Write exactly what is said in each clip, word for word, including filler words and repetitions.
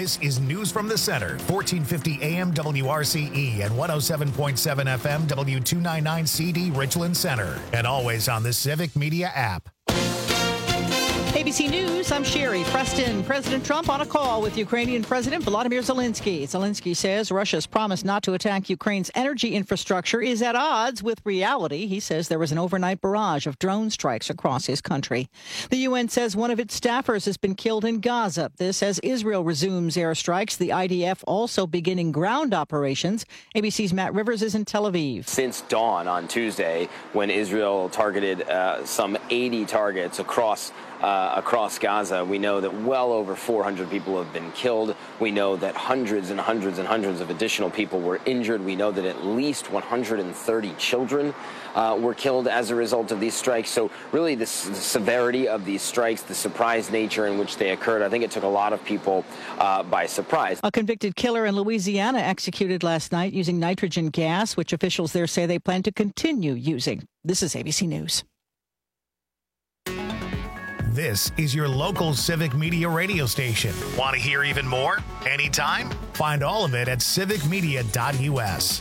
This is News from the Center, fourteen fifty A M W R C E and one oh seven point seven F M W two ninety-nine C D Richland Center. And always on the Civic Media app. A B C News, I'm Sherry Preston. President Trump on a call with Ukrainian President Volodymyr Zelensky. Zelensky says Russia's promise not to attack Ukraine's energy infrastructure is at odds with reality. He says there was an overnight barrage of drone strikes across his country. The U N says one of its staffers has been killed in Gaza. This as Israel resumes airstrikes. The I D F also beginning ground operations. A B C's Matt Rivers is in Tel Aviv. Since dawn on Tuesday, when Israel targeted uh, some eighty targets across Uh, across Gaza, we know that well over four hundred people have been killed. We know that hundreds and hundreds and hundreds of additional people were injured. We know that at least one hundred thirty children uh, were killed as a result of these strikes. So really the, s- the severity of these strikes, the surprise nature in which they occurred, I think it took a lot of people uh, by surprise. A convicted killer in Louisiana executed last night using nitrogen gas, which officials there say they plan to continue using. This is A B C News. This is your local Civic Media radio station. Want to hear even more? Anytime? Find all of it at civic media dot U S.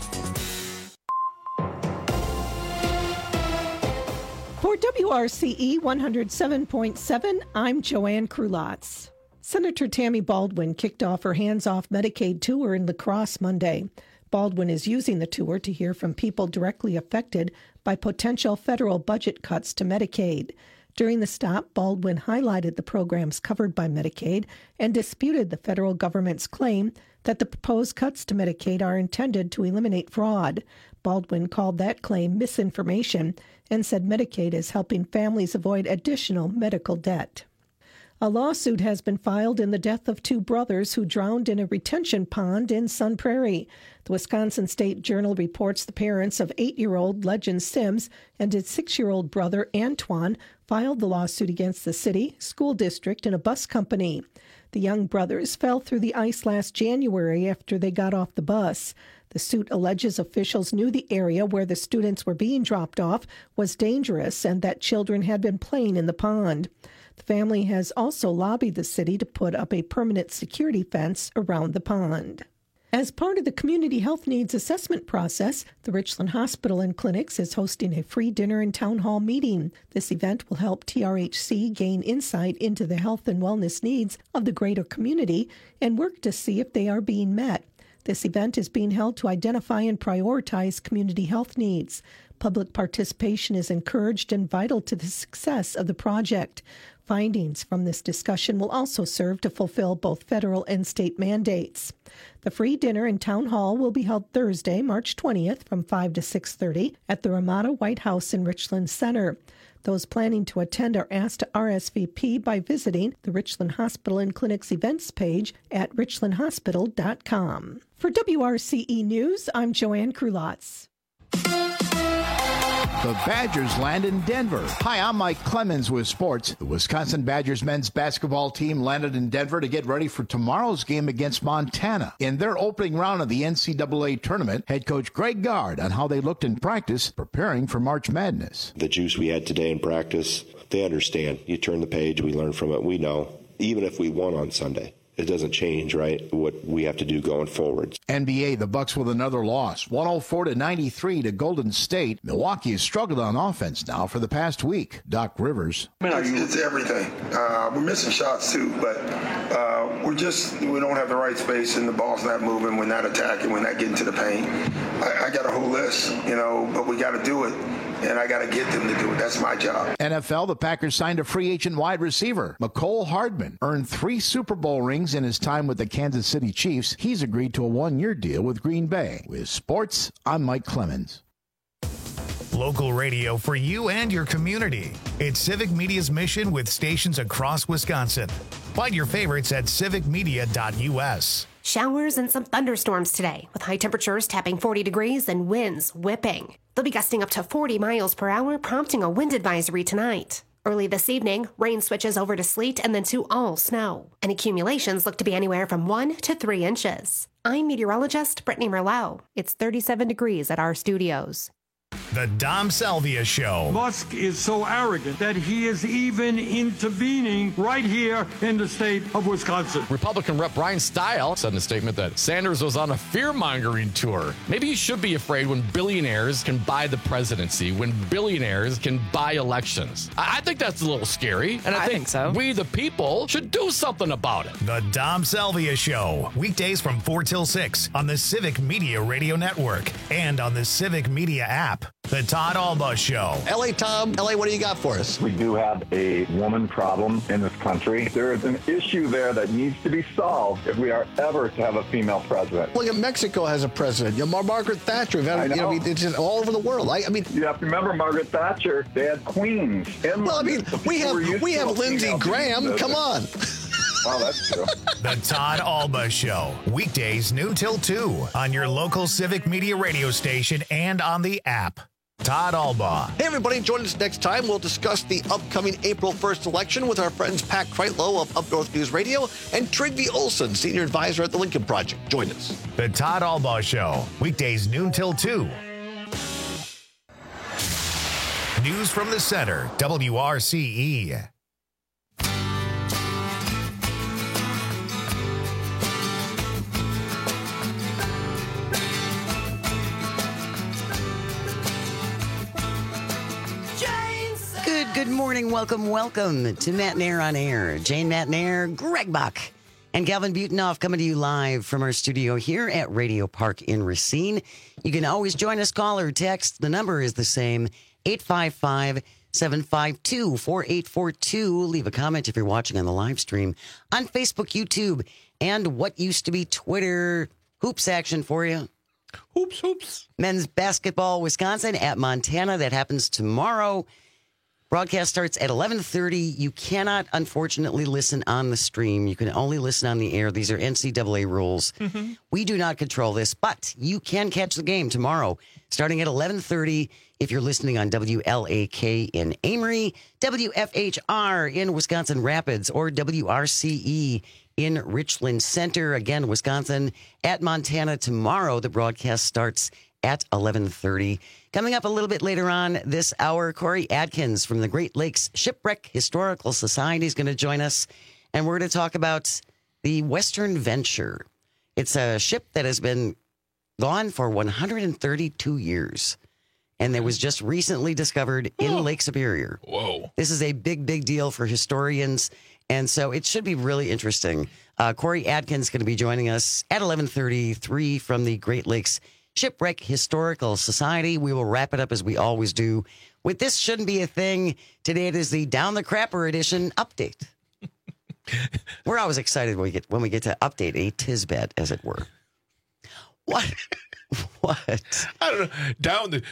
For W R C E one oh seven point seven, I'm Joanne Krulotz. Senator Tammy Baldwin kicked off her hands-off Medicaid tour in La Crosse Monday. Baldwin is using the tour to hear from people directly affected by potential federal budget cuts to Medicaid. During the stop, Baldwin highlighted the programs covered by Medicaid and disputed the federal government's claim that the proposed cuts to Medicaid are intended to eliminate fraud. Baldwin called that claim misinformation and said Medicaid is helping families avoid additional medical debt. A lawsuit has been filed in the death of two brothers who drowned in a retention pond in Sun Prairie. The Wisconsin State Journal reports the parents of eight-year-old Legend Sims and his six-year-old brother Antoine filed the lawsuit against the city, school district, and a bus company. The young brothers fell through the ice last January after they got off the bus. The suit alleges officials knew the area where the students were being dropped off was dangerous and that children had been playing in the pond. The family has also lobbied the city to put up a permanent security fence around the pond. As part of the Community Health Needs Assessment process, the Richland Hospital and Clinics is hosting a free dinner and town hall meeting. This event will help T R H C gain insight into the health and wellness needs of the greater community and work to see if they are being met. This event is being held to identify and prioritize community health needs. Public participation is encouraged and vital to the success of the project. Findings from this discussion will also serve to fulfill both federal and state mandates. The free dinner and town hall will be held Thursday, March twentieth from five to six thirty at the Ramada White House in Richland Center. Those planning to attend are asked to R S V P by visiting the Richland Hospital and Clinics events page at richland hospital dot com. For W R C E News, I'm Joanne Krulotz. The Badgers land in Denver. Hi, I'm Mike Clemens with sports. The Wisconsin Badgers men's basketball team landed in Denver to get ready for tomorrow's game against Montana. In their opening round of the N C double A tournament, head coach Greg Gard on how they looked in practice preparing for March Madness. The juice we had today in practice, they understand. You turn the page, we learn from it. We know, even if we won on Sunday, it doesn't change, right, what we have to do going forward. N B A, the Bucks with another loss, one oh four to ninety-three to Golden State. Milwaukee has struggled on offense now for the past week. Doc Rivers. It's, it's everything. Uh, we're missing shots too, but uh, we're just we don't have the right space, and the ball's not moving. We're not attacking. We're not getting to the paint. I, I got a whole list, you know, but we got to do it. And I got to get them to do it. That's my job. N F L, the Packers signed a free agent wide receiver. Mecole Hardman earned three Super Bowl rings in his time with the Kansas City Chiefs. He's agreed to a one-year deal with Green Bay. With sports, I'm Mike Clemens. Local radio for you and your community. It's Civic Media's mission with stations across Wisconsin. Find your favorites at civic media dot U S. Showers and some thunderstorms today, with high temperatures tapping forty degrees and winds whipping. They'll be gusting up to forty miles per hour, prompting a wind advisory tonight. Early this evening, rain switches over to sleet and then to all snow. And accumulations look to be anywhere from one to three inches. I'm meteorologist Brittany Merlot. It's thirty-seven degrees at our studios. The Dom Salvia Show. Musk is so arrogant that he is even intervening right here in the state of Wisconsin. Republican Rep Brian Stile said in a statement that Sanders was on a fear-mongering tour. Maybe you should be afraid when billionaires can buy the presidency, when billionaires can buy elections. I, I think that's a little scary, and I, I think, think so. we, the people, should do something about it. The Dom Salvia Show. Weekdays from four till six on the Civic Media Radio Network and on the Civic Media app. The Todd Alba Show. L A Tom, L A, what do you got for us? We do have a woman problem in this country. There is an issue there that needs to be solved if we are ever to have a female president. Look at Mexico has a president. You know, Mar- Margaret Thatcher. We've had, I know. You know, I mean, it's just all over the world. I, I mean, you have to remember Margaret Thatcher. They had queens. In well, I mean, we have we have Lindsey Graham. Come on. Well, that's true. The Todd Alba Show. Weekdays noon till two on your local Civic Media radio station and on the app. Todd Alba. Hey, everybody, join us next time. We'll discuss the upcoming April first election with our friends Pat Kreitlow of Up North News Radio and Trygve Olson, Senior Advisor at the Lincoln Project. Join us. The Todd Alba Show. Weekdays noon till two. News from the center. W R C E. Good, good morning. Welcome, welcome to Matt Nair on Air. Jane Matt Nair, Greg Bach, and Calvin Butenoff coming to you live from our studio here at Radio Park in Racine. You can always join us, call or text. The number is the same, eight five five, seven five two, four eight four two. Leave a comment if you're watching on the live stream on Facebook, YouTube, and what used to be Twitter. Hoops action for you. Hoops, hoops. Men's basketball, Wisconsin at Montana. That happens tomorrow. Broadcast starts at eleven thirty. You cannot, unfortunately, listen on the stream. You can only listen on the air. These are N C double A rules. Mm-hmm. We do not control this, but you can catch the game tomorrow, starting at eleven thirty if you're listening on W L A K in Amory, W F H R in Wisconsin Rapids, or W R C E in Richland Center. Again, Wisconsin at Montana tomorrow. The broadcast starts at eleven thirty. Coming up a little bit later on this hour, Corey Adkins from the Great Lakes Shipwreck Historical Society is going to join us, and we're going to talk about the Western Venture. It's a ship that has been gone for one hundred thirty-two years, and it was just recently discovered in oh. Lake Superior. Whoa. This is a big, big deal for historians, and so it should be really interesting. Uh, Corey Adkins is going to be joining us at eleven thirty-three from the Great Lakes Shipwreck Historical Society. We will wrap it up as we always do with This Shouldn't Be a Thing. Today it is the Down the Crapper edition update. We're always excited when we get when we get to update a Tisbet, as it were. What? What? I don't know. Down the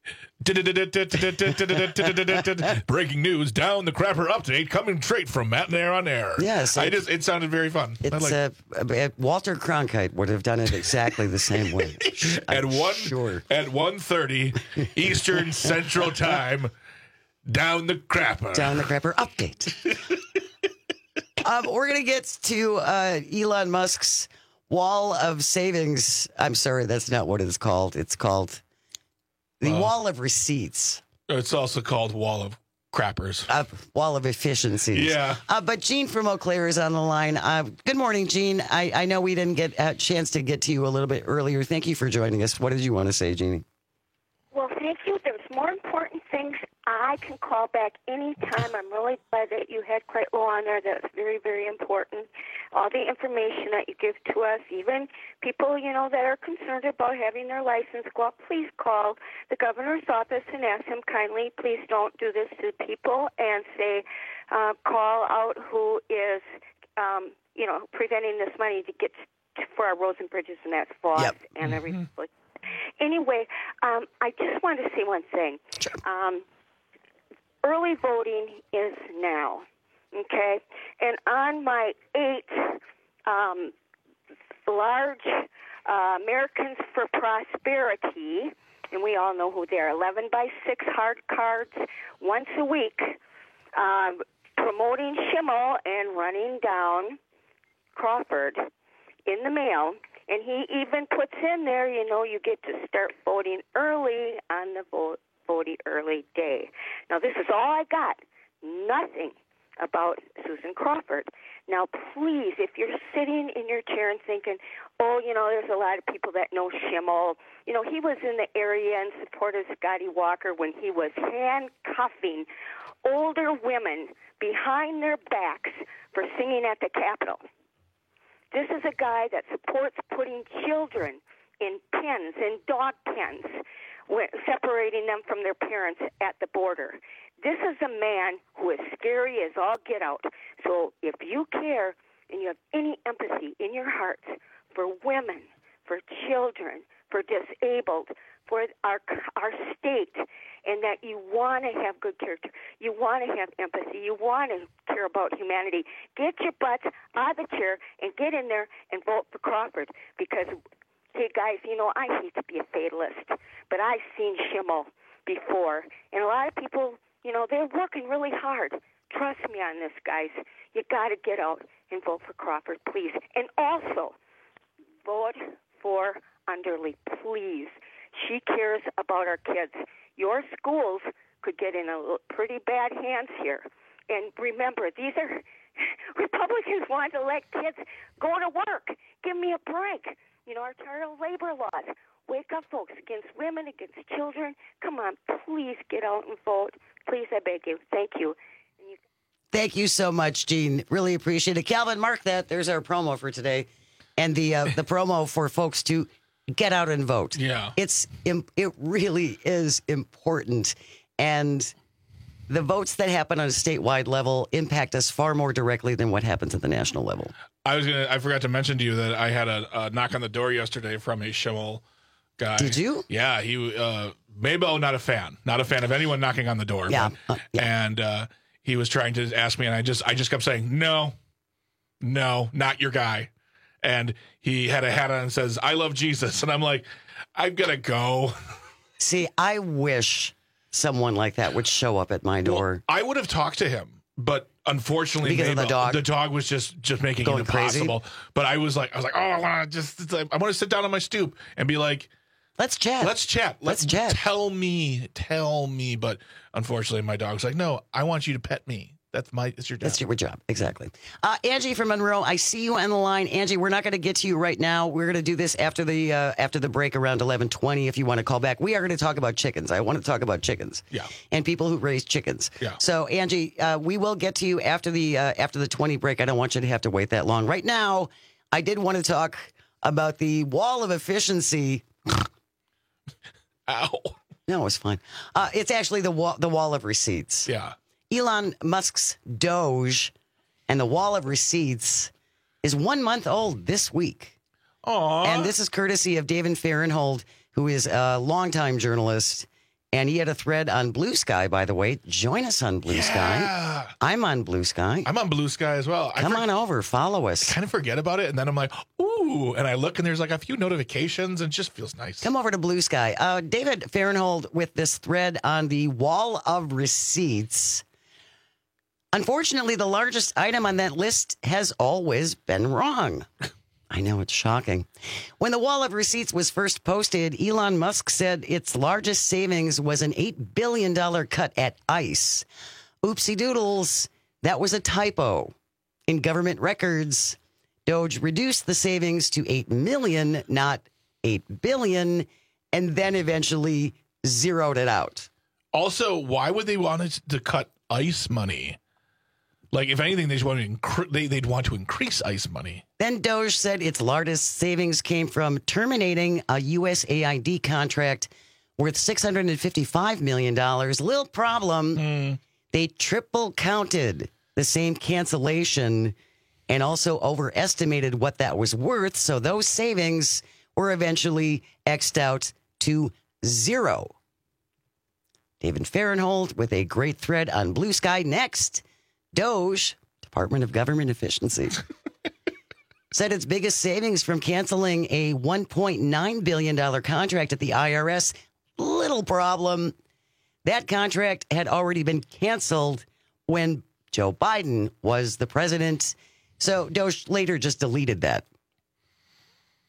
breaking news. Down the Crapper update coming straight from Matt Nair on Air. Yes, I just it sounded very fun. It's like uh, uh, Walter Cronkite would have done it exactly the same way. at I'm one sure. at one thirty Eastern Central Time. Down the Crapper. Down the Crapper update. um, we're gonna get to uh, Elon Musk's Wall of Savings. I'm sorry, that's not what it's called. It's called the uh, Wall of Receipts. It's also called Wall of Crappers. Uh, Wall of Efficiencies. Yeah. Uh, but Gene from Eau Claire is on the line. Uh, good morning, Gene. I, I know we didn't get a chance to get to you a little bit earlier. Thank you for joining us. What did you want to say, Jeannie? Well, thank you. There's more important things. I can call back anytime. I'm really glad that you had Kreitlow on there. That's very, very important. All the information that you give to us, even people, you know, that are concerned about having their license go up, please call the governor's office and ask him kindly, please don't do this to people, and say, uh, call out who is, um, you know, preventing this money to get to, for our roads and bridges, and that's Foss yep. and mm-hmm. everything. Anyway, um, I just wanted to say one thing. Sure. Um, early voting is now, okay? And on my eight um, large uh, Americans for Prosperity, and we all know who they are, eleven by six hard cards once a week, uh, promoting Schimmel and running down Crawford in the mail. And he even puts in there, you know, you get to start voting early on the vote, voting early day. Now, this is all I got. Nothing about Susan Crawford. Now, please, if you're sitting in your chair and thinking, oh, you know, there's a lot of people that know Schimmel. You know, he was in the area in support of Scotty Walker when he was handcuffing older women behind their backs for singing at the Capitol. This is a guy that supports putting children in pens, in dog pens, separating them from their parents at the border. This is a man who is scary as all get out. So if you care and you have any empathy in your hearts for women, for children, for disabled, for our our state, and that you want to have good character, you want to have empathy, you want to care about humanity, get your butts out of the chair and get in there and vote for Crawford. Because, hey, guys, you know, I hate to be a fatalist, but I've seen Schimmel before. And a lot of people, you know, they're working really hard. Trust me on this, guys. You got to get out and vote for Crawford, please. And also, vote for Underly, please. She cares about our kids. Your schools could get in a pretty bad hands here. And remember, these are Republicans want to let kids go to work. Give me a break. You know, our child labor laws. Wake up, folks, against women, against children. Come on, please get out and vote. Please, I beg you. Thank you. And you- Thank you so much, Jean. Really appreciate it. Calvin, mark that. There's our promo for today. And the uh, the promo for folks to get out and vote. Yeah. It's it really is important. And the votes that happen on a statewide level impact us far more directly than what happens at the national level. I was gonna. I forgot to mention to you that I had a, a knock on the door yesterday from a Schimmel guy. Did you? Yeah. He uh, Mabel, not a fan, not a fan of anyone knocking on the door. Yeah. But, uh, yeah. And uh, he was trying to ask me, and I just, I just kept saying, no, no, not your guy. And he had a hat on and says, "I love Jesus," and I'm like, I'm gonna go. See, I wish someone like that would show up at my door. Well, I would have talked to him, but unfortunately, Because of the Mabel- dog? the dog was just just making Going it impossible. crazy? But I was like, I was like, oh, I want to just, it's like, I want to sit down on my stoop and be like, let's chat. let's chat, Let's chat. Tell me, tell me. But unfortunately, my dog's like, no, I want you to pet me. That's my, it's your job. That's your job. Exactly. Uh, Angie from Monroe, I see you on the line. Angie, we're not going to get to you right now. We're going to do this after the uh, after the break around eleven twenty if you want to call back. We are going to talk about chickens. I want to talk about chickens. Yeah. And people who raise chickens. Yeah. So, Angie, uh, we will get to you after the uh, after the twenty break. I don't want you to have to wait that long. Right now, I did want to talk about the wall of efficiency. Ow. No, it's fine. Uh, it's actually the wall, the wall of receipts. Yeah. Elon Musk's Doge and the wall of receipts is one month old this week. Aww. And this is courtesy of David Fahrenthold, who is a longtime journalist. And he had a thread on Blue Sky, by the way. Join us on Blue Yeah. Sky. I'm on Blue Sky. I'm on Blue Sky as well. Come I for- on over. Follow us. kind of forget about it, and then I'm like, ooh, and I look, and there's like a few notifications, and it just feels nice. Come over to Blue Sky. Uh, David Fahrenthold with this thread on the wall of receipts. Unfortunately, the largest item on that list has always been wrong. I know, it's shocking. When the wall of receipts was first posted, Elon Musk said its largest savings was an eight billion dollars cut at ICE. Oopsie doodles, that was a typo. In government records, Doge reduced the savings to eight million dollars, not eight billion dollars, and then eventually zeroed it out. Also, why would they want it to cut ICE money? Like, if anything, they just want to incre- they, they'd want to increase ICE money. Then Doge said its largest savings came from terminating a U S A I D contract worth six hundred fifty-five million dollars. Little problem. Mm. They triple counted the same cancellation and also overestimated what that was worth. So those savings were eventually X'd out to zero. David Fahrenthold with a great thread on Blue Sky. Next, Doge, Department of Government Efficiency, said its biggest savings from canceling a one point nine billion dollars contract at the I R S. Little problem. That contract had already been canceled when Joe Biden was the president. So Doge later just deleted that.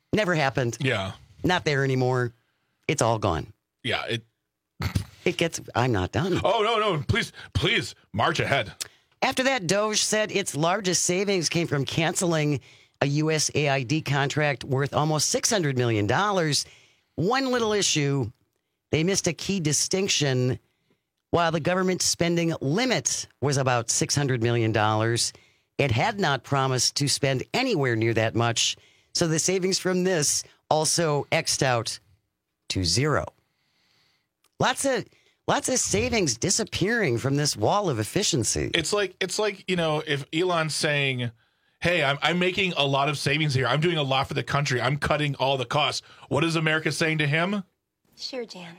Never happened. Yeah. Not there anymore. It's all gone. Yeah. It. It gets. I'm not done. Oh no no! Please please march ahead. After that, Doge said its largest savings came from canceling a U S A I D contract worth almost six hundred million dollars. One little issue, they missed a key distinction. While the government spending limit was about six hundred million dollars, it had not promised to spend anywhere near that much. So the savings from this also X'd out to zero. Lots of lots of savings disappearing from this wall of efficiency. It's like it's like, you know, if Elon's saying, hey, I'm, I'm making a lot of savings here. I'm doing a lot for the country. I'm cutting all the costs. What is America saying to him? Sure, Jan.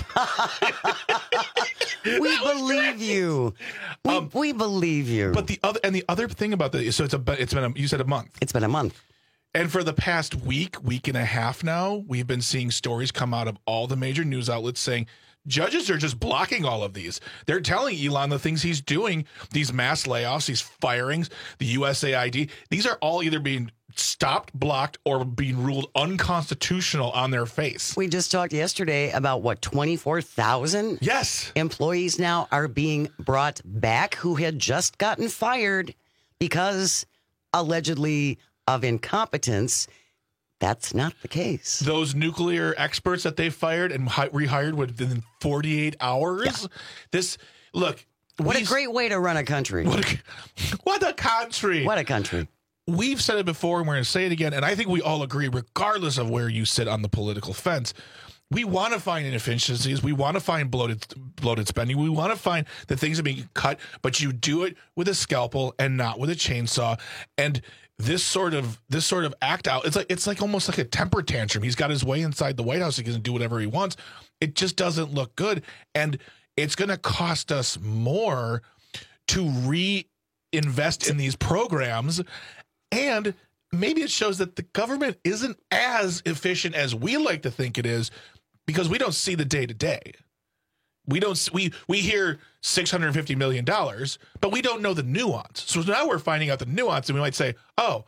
We believe you. We, um, we believe you. But the other and the other thing about that, so it's a it's been a, you said a month. It's been a month. And for the past week, week and a half now, we've been seeing stories come out of all the major news outlets saying judges are just blocking all of these. They're telling Elon the things he's doing, these mass layoffs, these firings, the U S A I D. These are all either being stopped, blocked, or being ruled unconstitutional on their face. We just talked yesterday about what, twenty-four thousand? Yes. Employees now are being brought back who had just gotten fired because allegedly of incompetence. That's not the case. Those nuclear experts that they fired and hi- rehired within forty-eight hours. Yeah. This, look. What a great way to run a country. What a, what a country. What a country. We've said it before and we're going to say it again. And I think we all agree, regardless of where you sit on the political fence, we want to find inefficiencies. We want to find bloated, bloated spending. We want to find that things are being cut, but you do it with a scalpel and not with a chainsaw. And this sort of this sort of act out, it's like it's like almost like a temper tantrum. He's got his way inside the White House. He can do whatever he wants. It just doesn't look good, and it's going to cost us more to reinvest in these programs. And maybe it shows that the government isn't as efficient as we like to think it is, because we don't see the day to day. We don't we we hear six hundred fifty million dollars, but we don't know the nuance. So now we're finding out the nuance, and we might say, oh,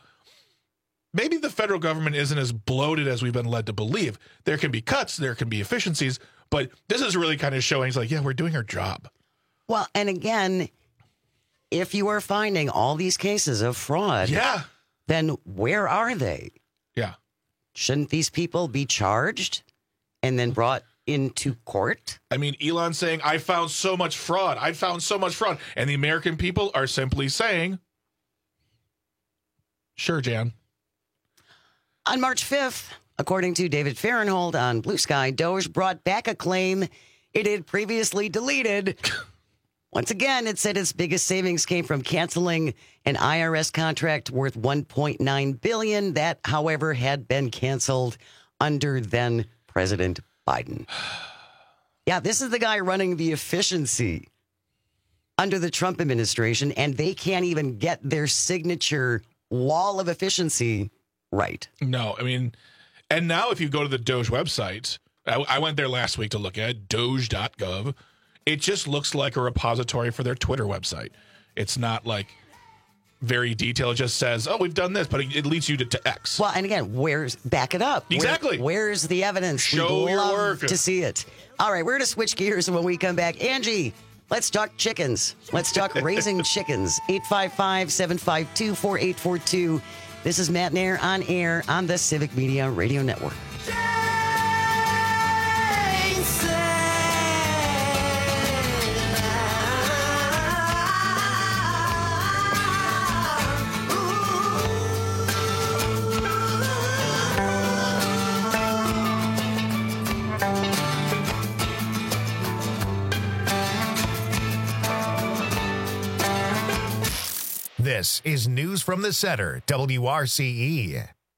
maybe the federal government isn't as bloated as we've been led to believe. There can be cuts, there can be efficiencies, but this is really kind of showing, it's like, yeah, we're doing our job. Well, and again, if you are finding all these cases of fraud, yeah, then where are they? Yeah. Shouldn't these people be charged and then brought into court? I mean, Elon saying, I found so much fraud. I found so much fraud. And the American people are simply saying, sure, Jan. On March fifth, according to David Fahrenthold on Blue Sky, Doge brought back a claim it had previously deleted. Once again, it said its biggest savings came from canceling an I R S contract worth one point nine billion dollars. That, however, had been canceled under then President Biden. Yeah, this is the guy running the efficiency under the Trump administration, and they can't even get their signature wall of efficiency right. No, I mean, and now if you go to the Doge website, I, I went there last week to look at doge dot gov. It just looks like a repository for their Twitter website. It's not like very detailed. It just says, oh, we've done this, but it leads you to, to X. Well, and again, where's, back it up. Exactly. Where, where's the evidence? Show We'd your love work. to see it. All right, we're going to switch gears, and when we come back, Angie, let's talk chickens. Let's talk raising chickens. eight five five, seven five two, four eight four two. This is Matt Nair on air on the Civic Media Radio Network. This is News from the Center, W R C E.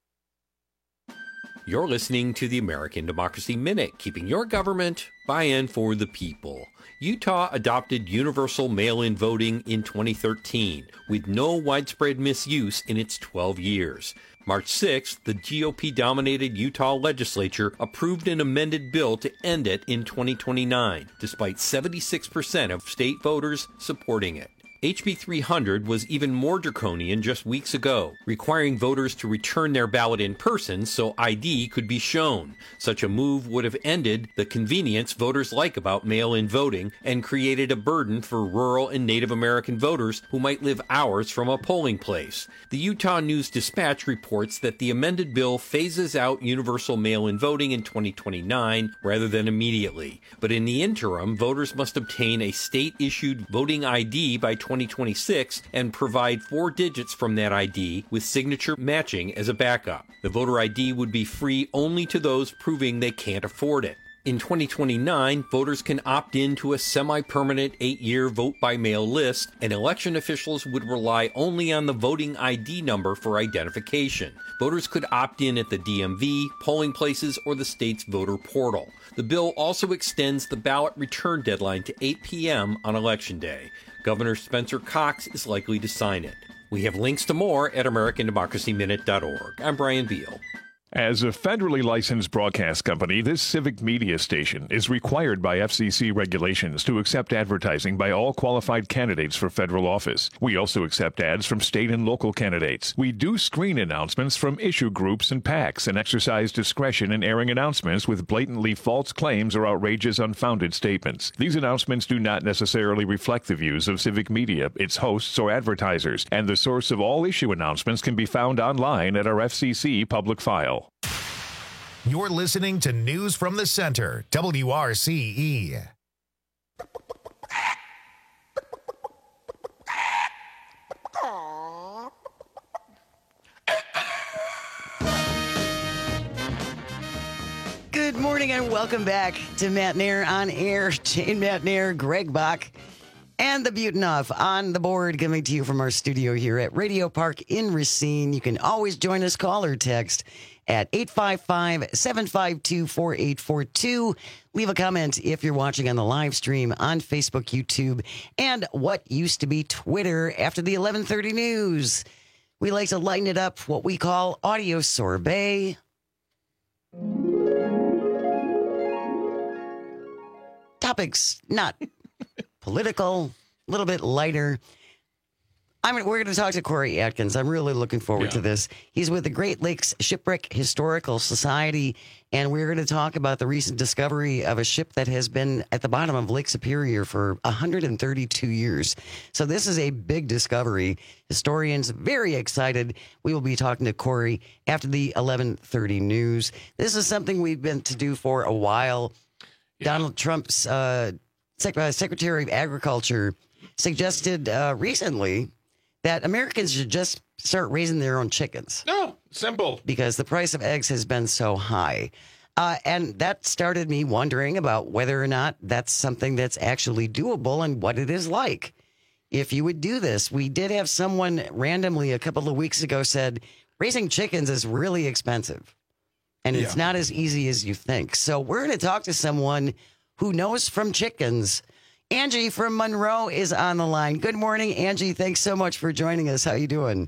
You're listening to the American Democracy Minute, keeping your government by and for the people. Utah adopted universal mail-in voting in twenty thirteen, with no widespread misuse in its twelve years. March sixth, the G O P-dominated Utah legislature approved an amended bill to end it in twenty twenty-nine, despite seventy-six percent of state voters supporting it. H B three hundred was even more draconian just weeks ago, requiring voters to return their ballot in person so I D could be shown. Such a move would have ended the convenience voters like about mail-in voting and created a burden for rural and Native American voters who might live hours from a polling place. The Utah News-Dispatch reports that the amended bill phases out universal mail-in voting in twenty twenty-nine rather than immediately. But in the interim, voters must obtain a state-issued voting I D by twenty twenty-six and provide four digits from that I D with signature matching as a backup. The voter I D would be free only to those proving they can't afford it. In twenty twenty-nine, voters can opt in to a semi-permanent eight-year vote-by-mail list, and election officials would rely only on the voting I D number for identification. Voters could opt in at the D M V, polling places, or the state's voter portal. The bill also extends the ballot return deadline to eight p.m. on Election Day. Governor Spencer Cox is likely to sign it. We have links to more at American Democracy Minute dot org. I'm Brian Beal. As a federally licensed broadcast company, this civic media station is required by F C C regulations to accept advertising by all qualified candidates for federal office. We also accept ads from state and local candidates. We do screen announcements from issue groups and PACs and exercise discretion in airing announcements with blatantly false claims or outrageous, unfounded statements. These announcements do not necessarily reflect the views of civic media, its hosts, or advertisers, and the source of all issue announcements can be found online at our F C C public file. You're listening to News from the Center, W R C E. Good morning and welcome back to Matt Nair on Air. Jane Matt Nair, Greg Bach, and the Butenhoff on the board, coming to you from our studio here at Radio Park in Racine. You can always join us, call or text at eight five five, seven five two, four eight four two. Leave a comment if you're watching on the live stream on Facebook, YouTube, and what used to be Twitter after the eleven thirty news. We like to lighten it up, what we call audio sorbet. Topics not political, a little bit lighter. I'm, we're going to talk to Corey Atkins. I'm really looking forward yeah. to this. He's with the Great Lakes Shipwreck Historical Society, and we're going to talk about the recent discovery of a ship that has been at the bottom of Lake Superior for one hundred thirty-two years. So this is a big discovery. Historians very excited. We will be talking to Corey after the eleven thirty news. This is something we've been to do for a while. Yeah. Donald Trump's uh, Sec- uh, Secretary of Agriculture suggested uh, recently that Americans should just start raising their own chickens. No, simple. Because the price of eggs has been so high. Uh, and that started me wondering about whether or not that's something that's actually doable and what it is like. If you would do this, we did have someone randomly a couple of weeks ago said, raising chickens is really expensive. And it's yeah. not as easy as you think. So we're going to talk to someone who knows from chickens. Angie from Monroe is on the line. Good morning, Angie. Thanks so much for joining us. How you doing?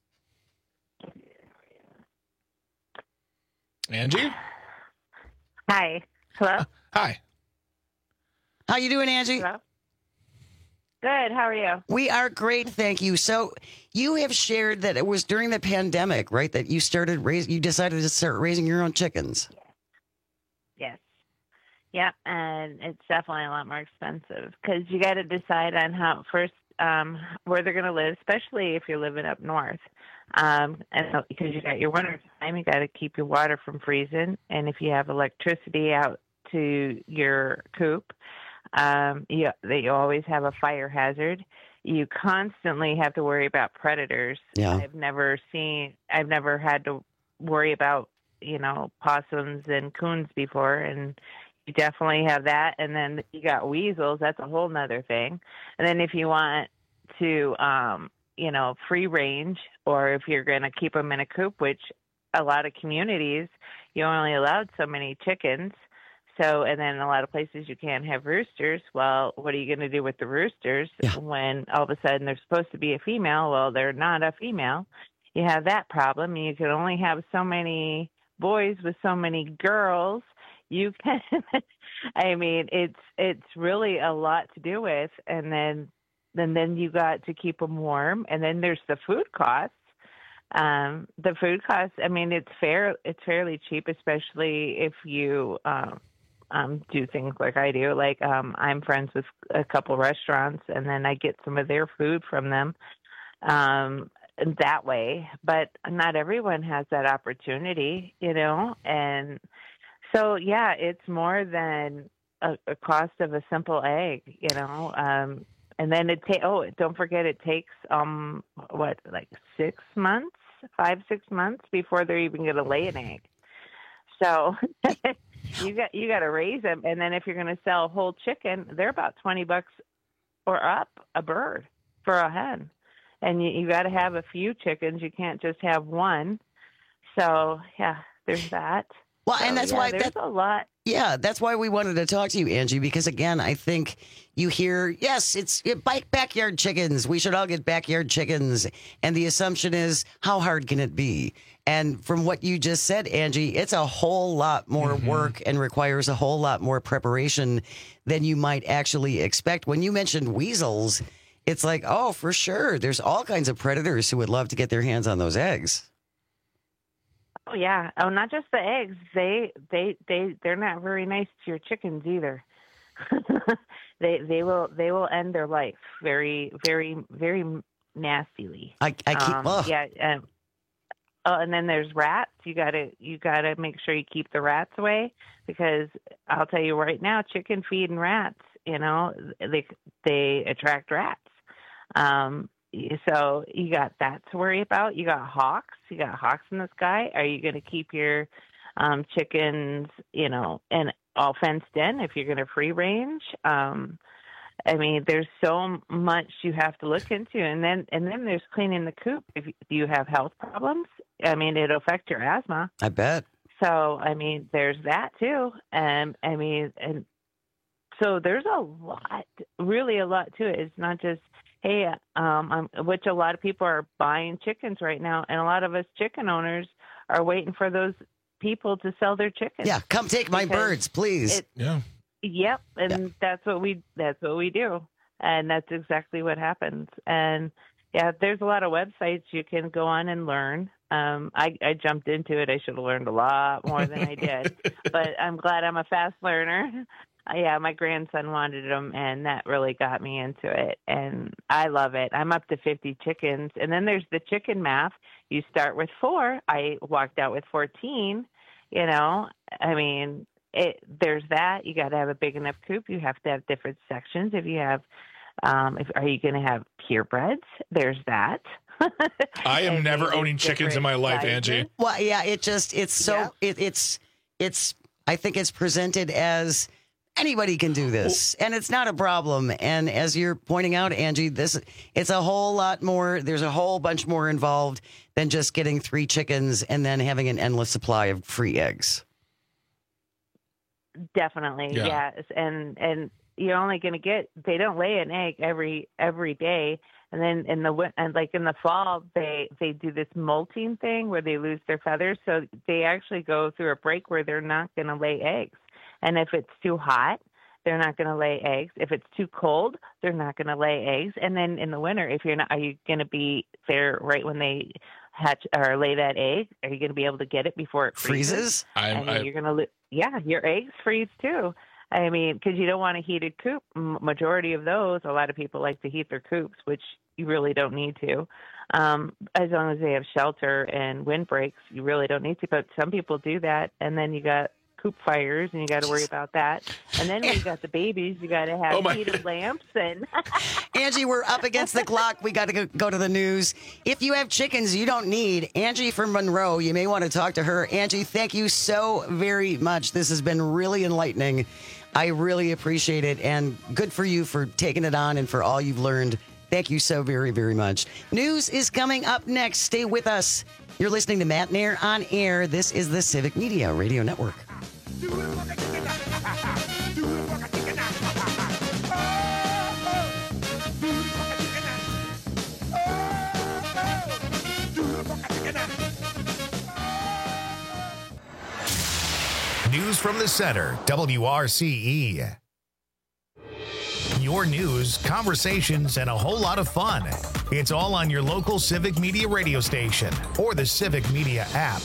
Angie? Hi. Hello? Uh, hi. How you doing, Angie? Hello? Good. How are you? We are great, thank you. So you have shared that it was during the pandemic, right, that you started raise, you decided to start raising your own chickens. Yes. Yeah, and it's definitely a lot more expensive because you got to decide on how first um, where they're going to live, especially if you're living up north. Um, and so, because you got your winter time, you got to keep your water from freezing, and if you have electricity out to your coop, um, you that you always have a fire hazard. You constantly have to worry about predators. Yeah. I've never seen. I've never had to worry about you know possums and coons before, and you definitely have that. And then you got weasels. That's a whole nother thing. And then if you want to, um, you know, free range, or if you're going to keep them in a coop, which a lot of communities, you only allowed so many chickens. So, and then in a lot of places you can't have roosters. Well, what are you going to do with the roosters yeah. when all of a sudden they're supposed to be a female? Well, they're not a female. You have that problem. You can only have so many boys with so many girls. You can, I mean, it's, it's really a lot to do with. And then and then you got to keep them warm, and then there's the food costs. Um, the food costs, I mean, it's fair. It's fairly cheap, especially if you um, um, do things like I do. Like um, I'm friends with a couple restaurants, and then I get some of their food from them um, that way. But not everyone has that opportunity, you know. And so, yeah, it's more than a, a cost of a simple egg, you know. Um, And then it ta- oh, don't forget it takes um what like six months, five six months before they're even going to lay an egg. So you got you got to raise them, and then if you're going to sell a whole chicken, they're about twenty bucks or up a bird for a hen, and you you got to have a few chickens. You can't just have one. So yeah, there's that. Well, so, and that's yeah, why there's that, a lot. Yeah, that's why we wanted to talk to you, Angie, because again, I think you hear, yes, it's it, bike backyard chickens. We should all get backyard chickens. And the assumption is, how hard can it be? And from what you just said, Angie, it's a whole lot more mm-hmm. work and requires a whole lot more preparation than you might actually expect. When you mentioned weasels, it's like, oh, for sure. There's all kinds of predators who would love to get their hands on those eggs. Oh yeah. Oh, not just the eggs. They they they they're not very nice to your chickens either. they they will they will end their life very very very nastily. I I keep um, oh. yeah. Um, oh, and then there's rats. You gotta you gotta make sure you keep the rats away, because I'll tell you right now, chicken feed and rats, you know, they they attract rats. Um, So you got that to worry about. You got hawks. You got hawks in the sky. Are you going to keep your um, chickens, you know, and all fenced in if you're going to free range? Um, I mean, there's so much you have to look into, and then and then there's cleaning the coop. If you have health problems, I mean, it'll affect your asthma. I bet. So I mean, there's that too. And I mean, and so there's a lot, really a lot to it. It's not just, hey, um, I'm, which a lot of people are buying chickens right now, and a lot of us chicken owners are waiting for those people to sell their chickens. Yeah, come take my birds, please. It, yeah. Yep, and yeah. that's what we that's what we do, and that's exactly what happens. And yeah, there's a lot of websites you can go on and learn. Um, I, I jumped into it. I should have learned a lot more than I did, but I'm glad I'm a fast learner. Yeah, my grandson wanted them, and that really got me into it, and I love it. I'm up to fifty chickens, and then there's the chicken math. You start with four. I walked out with fourteen, you know. I mean, it, there's that. You got to have a big enough coop. You have to have different sections. If you have, um, if, are you going to have purebreds? There's that. I am never owning chickens in my life, sizes. Angie. Well, yeah, it just, it's so, yeah. it, it's, it's, I think it's presented as anybody can do this, and it's not a problem. And as you're pointing out, Angie, this, it's a whole lot more, there's a whole bunch more involved than just getting three chickens and then having an endless supply of free eggs. Definitely, yeah. yes. And, and you're only going to get, they don't lay an egg every, every day. And then in the and like in the fall, they they do this molting thing where they lose their feathers. So they actually go through a break where they're not going to lay eggs. And if it's too hot, they're not going to lay eggs. If it's too cold, they're not going to lay eggs. And then in the winter, if you're not, are you going to be there right when they hatch or lay that egg? Are you going to be able to get it before it freezes? Freezes? And I, you're going to, lo- yeah, your eggs freeze too. I mean, because you don't want a heated coop. Majority of those, a lot of people like to heat their coops, which you really don't need to. Um, as long as they have shelter and windbreaks, you really don't need to. But some people do that, and then you got coop fires, and you got to worry about that. And then when you got the babies, you got to have oh heated lamps. And Angie, we're up against the clock. We got to go, go to the news. If you have chickens you don't need, Angie from Monroe, you may want to talk to her. Angie, thank you so very much. This has been really enlightening. I really appreciate it, and good for you for taking it on and for all you've learned. Thank you so very, very much. News is coming up next. Stay with us. You're listening to Matt Nair on Air. This is the Civic Media Radio Network. News from the center, W R C E. your news, conversations, and a whole lot of fun. It's all on your local Civic Media radio station or the Civic Media app.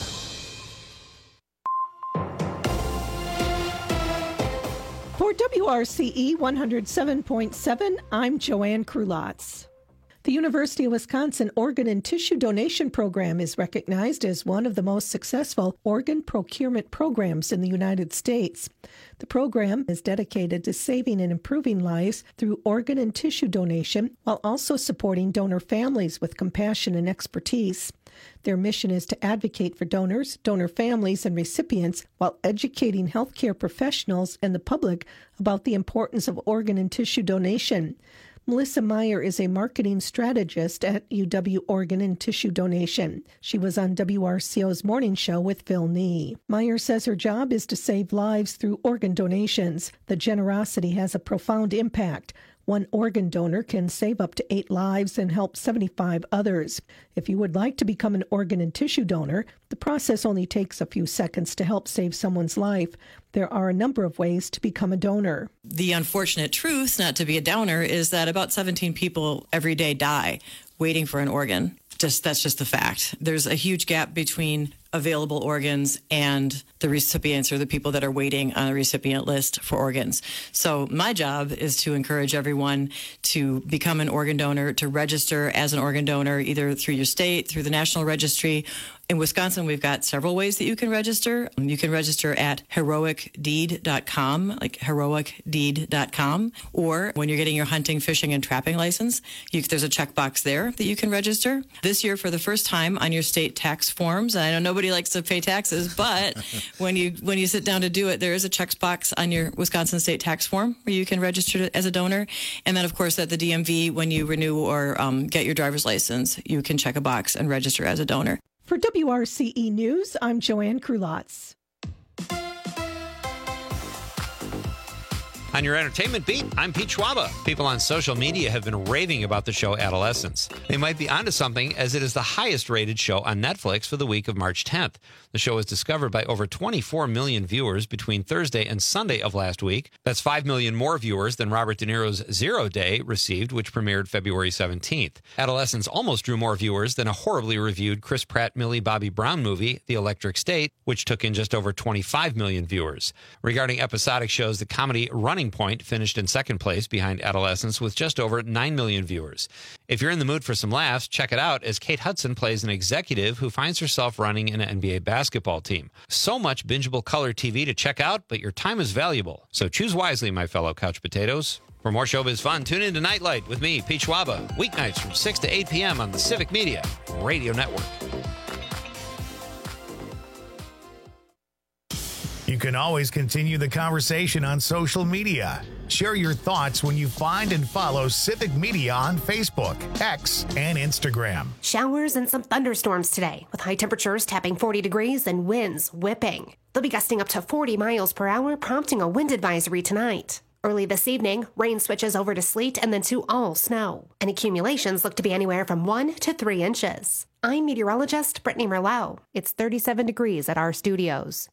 For W R C E one oh seven point seven, I'm Joanne Krulotz. The University of Wisconsin Organ and Tissue Donation Program is recognized as one of the most successful organ procurement programs in the United States. The program is dedicated to saving and improving lives through organ and tissue donation while also supporting donor families with compassion and expertise. Their mission is to advocate for donors, donor families, and recipients while educating healthcare professionals and the public about the importance of organ and tissue donation. Melissa Meyer is a marketing strategist at U W Organ and Tissue Donation. She was on W R C O's Morning Show with Phil Nee. Meyer says her job is to save lives through organ donations. The generosity has a profound impact. One organ donor can save up to eight lives and help seventy-five others. If you would like to become an organ and tissue donor, the process only takes a few seconds to help save someone's life. There are a number of ways to become a donor. The unfortunate truth, not to be a downer, is that about seventeen people every day die waiting for an organ. Just that's just the fact. There's a huge gap between available organs and the recipients or the people that are waiting on a recipient list for organs. So my job is to encourage everyone to become an organ donor, to register as an organ donor, either through your state, through the National Registry. In Wisconsin, we've got several ways that you can register. You can register at heroic deed dot com, like heroic deed dot com, or when you're getting your hunting, fishing, and trapping license, you, there's a checkbox there that you can register. This year, for the first time on your state tax forms, and I know nobody likes to pay taxes, but when you when you sit down to do it, there is a checkbox on your Wisconsin state tax form where you can register as a donor. And then, of course, at the D M V, when you renew or um, get your driver's license, you can check a box and register as a donor. For W R C E News, I'm Joanne Krulotz. On your entertainment beat, I'm Pete Schwaba. People on social media have been raving about the show Adolescence. They might be onto something, as it is the highest rated show on Netflix for the week of March tenth. The show was discovered by over twenty-four million viewers between Thursday and Sunday of last week. That's five million more viewers than Robert De Niro's Zero Day received, which premiered February seventeenth. Adolescence almost drew more viewers than a horribly reviewed Chris Pratt, Millie Bobby Brown movie, The Electric State, which took in just over twenty-five million viewers. Regarding episodic shows, the comedy Running Point finished in second place behind Adolescence with just over nine million viewers. If you're in the mood for some laughs, check it out as Kate Hudson plays an executive who finds herself running an N B A basketball team. So much bingeable color T V to check out, but your time is valuable. So choose wisely, my fellow couch potatoes. For more showbiz fun, tune in to Nightlight with me, Pete Schwaba, weeknights from six to eight p.m. on the Civic Media Radio Network. You can always continue the conversation on social media. Share your thoughts when you find and follow Civic Media on Facebook, X, and Instagram. Showers and some thunderstorms today, with high temperatures tapping forty degrees and winds whipping. They'll be gusting up to forty miles per hour, prompting a wind advisory tonight. Early this evening, rain switches over to sleet and then to all snow, and accumulations look to be anywhere from one to three inches. I'm meteorologist Brittany Merlot. It's thirty-seven degrees at our studios.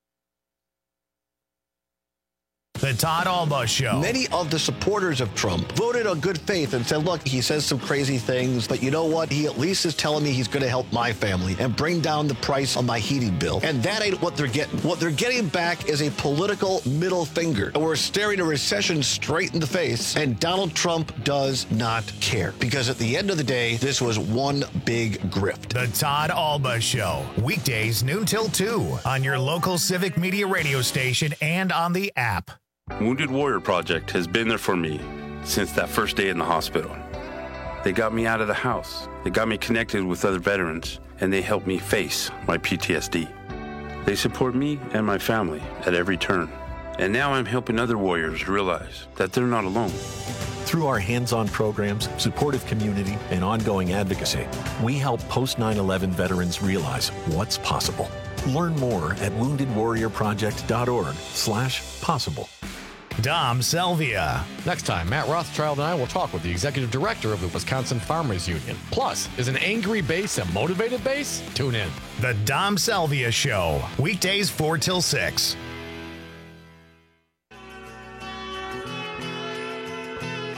The Todd Alba Show. Many of the supporters of Trump voted on good faith and said, look, he says some crazy things, but you know what? He at least is telling me he's going to help my family and bring down the price on my heating bill. And that ain't what they're getting. What they're getting back is a political middle finger. And we're staring a recession straight in the face, and Donald Trump does not care. Because at the end of the day, this was one big grift. The Todd Alba Show. Weekdays noon till two on your local Civic Media radio station and on the app. Wounded Warrior Project has been there for me since that first day in the hospital. They got me out of the house. They got me connected with other veterans, and they helped me face my P T S D. They support me and my family at every turn. And now I'm helping other warriors realize that they're not alone. Through our hands-on programs, supportive community, and ongoing advocacy, we help post nine eleven veterans realize what's possible. Learn more at wounded warrior project dot org slash possible. Dom Selvia. Next time, Matt Rothschild and I will talk with the executive director of the Wisconsin Farmers Union. Plus, is an angry base a motivated base? Tune in. The Dom Selvia Show. Weekdays four till six.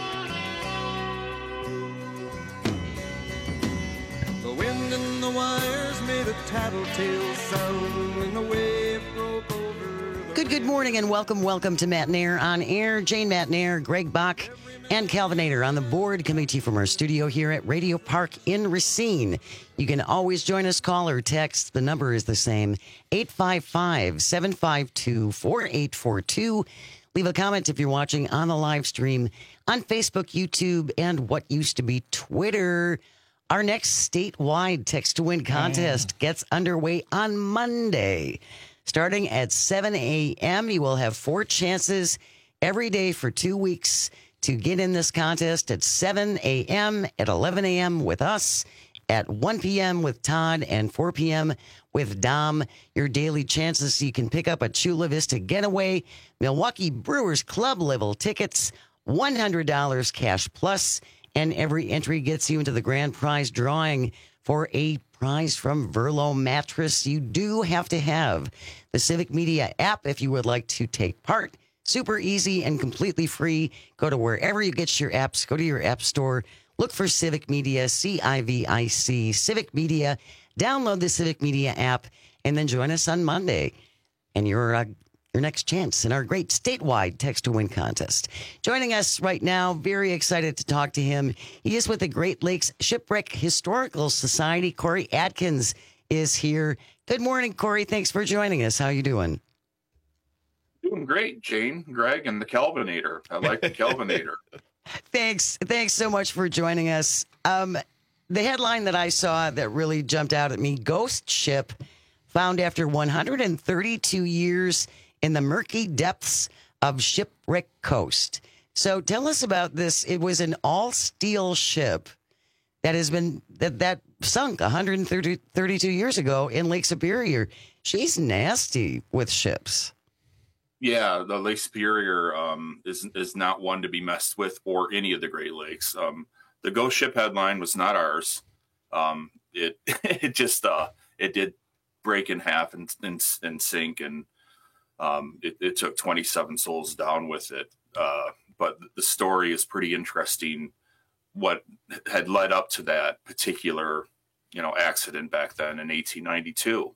Good, good morning and welcome, welcome to Matt Nair on air. Jane Matt Nair, Greg Bach, and Calvinator on the board, coming to you from our studio here at Radio Park in Racine. You can always join us, call or text. The number is the same, eight five five, seven five two, four eight four two. Leave a comment if you're watching on the live stream on Facebook, YouTube, and what used to be Twitter. Our next statewide Text to Win contest gets underway on Monday. Starting at seven a.m., you will have four chances every day for two weeks to get in this contest at seven a.m., at eleven a.m. with us, at one p.m. with Todd, and four p.m. with Dom. Your daily chances so you can pick up a Chula Vista Getaway, Milwaukee Brewers Club level tickets, one hundred dollars cash plus, and every entry gets you into the grand prize drawing for a prize from Verlo Mattress. You do have to have the Civic Media app if you would like to take part. Super easy and completely free. Go to wherever you get your apps. Go to your app store. Look for Civic Media, C I V I C, Civic Media. Download the Civic Media app and then join us on Monday. And your uh, your next chance in our great statewide Text to Win contest. Joining us right now, very excited to talk to him. He is with the Great Lakes Shipwreck Historical Society. Corey Atkins is here. Good morning, Corey. Thanks for joining us. How you doing? Doing great, Jane, Greg, and the Calvinator. I like the Calvinator. Thanks. Thanks so much for joining us. Um, the headline that I saw that really jumped out at me, Ghost Ship found after one hundred thirty-two years in the murky depths of Shipwreck Coast. So tell us about this. It was an all-steel ship that has been that, that sunk one hundred thirty-two years ago in Lake Superior. She's nasty with ships. Yeah, the Lake Superior um, is is not one to be messed with, or any of the Great Lakes. Um, the Ghost Ship headline was not ours. Um, it it just uh, it did break in half and and, and sink, and um, it, it took twenty-seven souls down with it. Uh, but the story is pretty interesting. What had led up to that particular, you know, accident back then in eighteen ninety-two.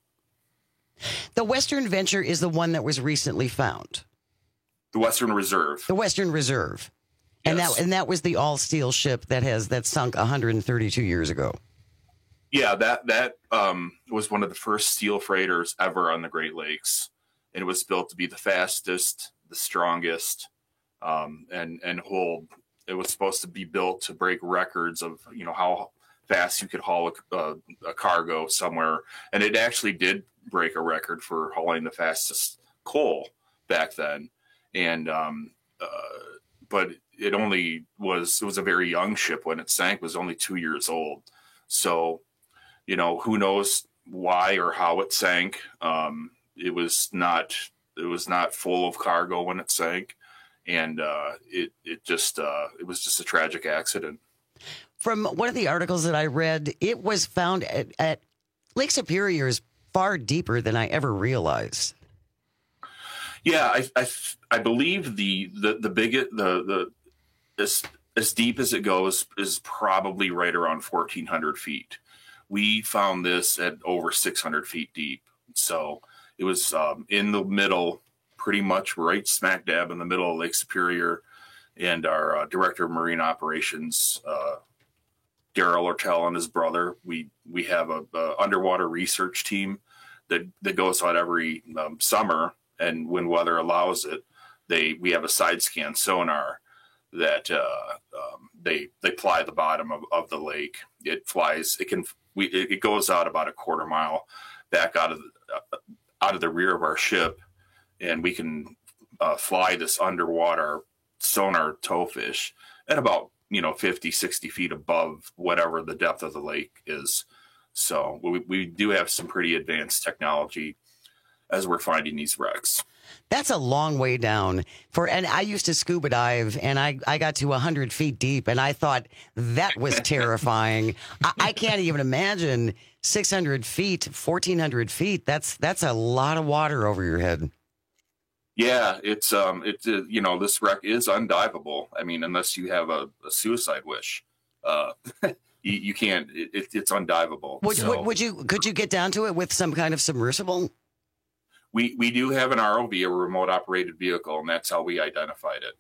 The Western Venture is the one that was recently found. The Western Reserve. The Western Reserve. Yes. And that and that was the all-steel ship that has that sunk one hundred thirty-two years ago. Yeah, that that um, was one of the first steel freighters ever on the Great Lakes, and it was built to be the fastest, the strongest, um, and and hold. It was supposed to be built to break records of, you know, how fast you could haul a, a, a cargo somewhere, and it actually did break a record for hauling the fastest coal back then. And um, uh, but it only was it was a very young ship when it sank. It was only two years old. So, you know, who knows why or how it sank. Um, it was not it was not full of cargo when it sank, and uh, it it just uh, it was just a tragic accident. From one of the articles that I read, it was found at, at Lake Superior is far deeper than I ever realized. Yeah, I I, I believe the the the biggest the the as as deep as it goes is probably right around fourteen hundred feet. We found this at over six hundred feet deep, so it was um, in the middle, pretty much right smack dab in the middle of Lake Superior. And our uh, director of marine operations, uh, Daryl Ortel, and his brother, we we have a, a underwater research team that that goes out every um, summer, and when weather allows it, they we have a side scan sonar that uh, um, they they fly the bottom of, of the lake. It flies. It can we it, it goes out about a quarter mile back out of the, uh, out of the rear of our ship, and we can uh, fly this underwater sonar towfish at about, you know, fifty, sixty feet above whatever the depth of the lake is. So we, we do have some pretty advanced technology as we're finding these wrecks. That's a long way down for, and I used to scuba dive, and I, I got to one hundred feet deep, and I thought that was terrifying. I, I can't even imagine six hundred feet, fourteen hundred feet. That's that's a lot of water over your head. Yeah, it's um, it's uh, you know, this wreck is undiveable. I mean, unless you have a, a suicide wish, uh, you, you can't. It, it, it's undiveable. Would, so, would would you could you get down to it with some kind of submersible? we we do have an R O V, a remote operated vehicle, and that's how we identified it.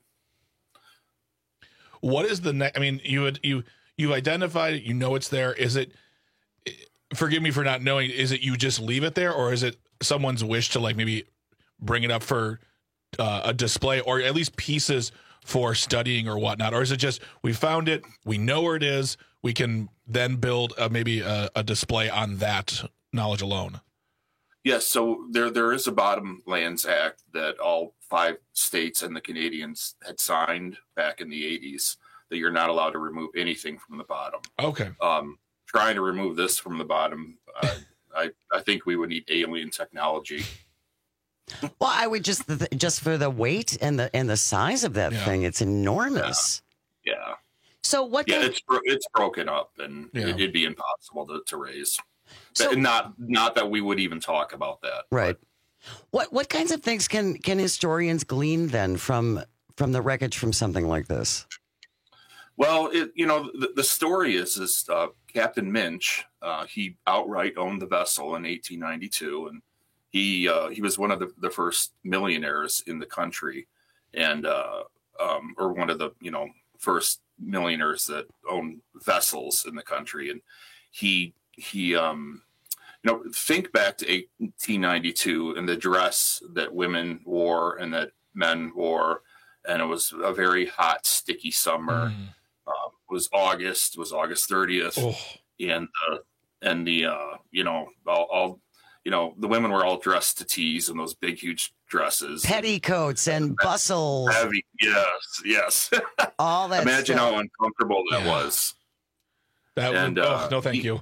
What is the next? I mean, you had, you you identified it. You know it's there. Is it? Forgive me for not knowing. Is it you just leave it there, or is it someone's wish to like maybe bring it up for uh, a display, or at least pieces for studying or whatnot? Or is it just we found it, we know where it is, we can then build a, maybe a, a display on that knowledge alone? Yes, so there there is a Bottomlands Act that all five states and the Canadians had signed back in the eighties, that you're not allowed to remove anything from the bottom. Okay. Um, trying to remove this from the bottom, uh, I I think we would need alien technology. Well, I would just just for the weight and the and the size of that Yeah. thing, it's enormous. Yeah. yeah. So what? Yeah, kind- it's bro- it's broken up, and Yeah. it, it'd be impossible to, to raise. So- But not not that we would even talk about that. Right. What what kinds of things can can historians glean then from from the wreckage from something like this? Well, it, you know, the, the story is is uh, Captain Minch. Uh, he outright owned the vessel in eighteen ninety-two, and he uh, he was one of the, the first millionaires in the country, and uh, um, or one of the you know first millionaires that owned vessels in the country, and he he um, you know think back to eighteen ninety-two and the dress that women wore and that men wore, and it was a very hot, sticky summer. Mm. Um, it was August. It was August thirtieth, Oh. and uh, and the uh, you know all, all you know the women were all dressed to tease in those big, huge dresses, Petticoats and bustles. heavy. Yes, yes. All that. Imagine stuff. how uncomfortable that Yeah. was. That And, would, uh, oh, no, thank he- you.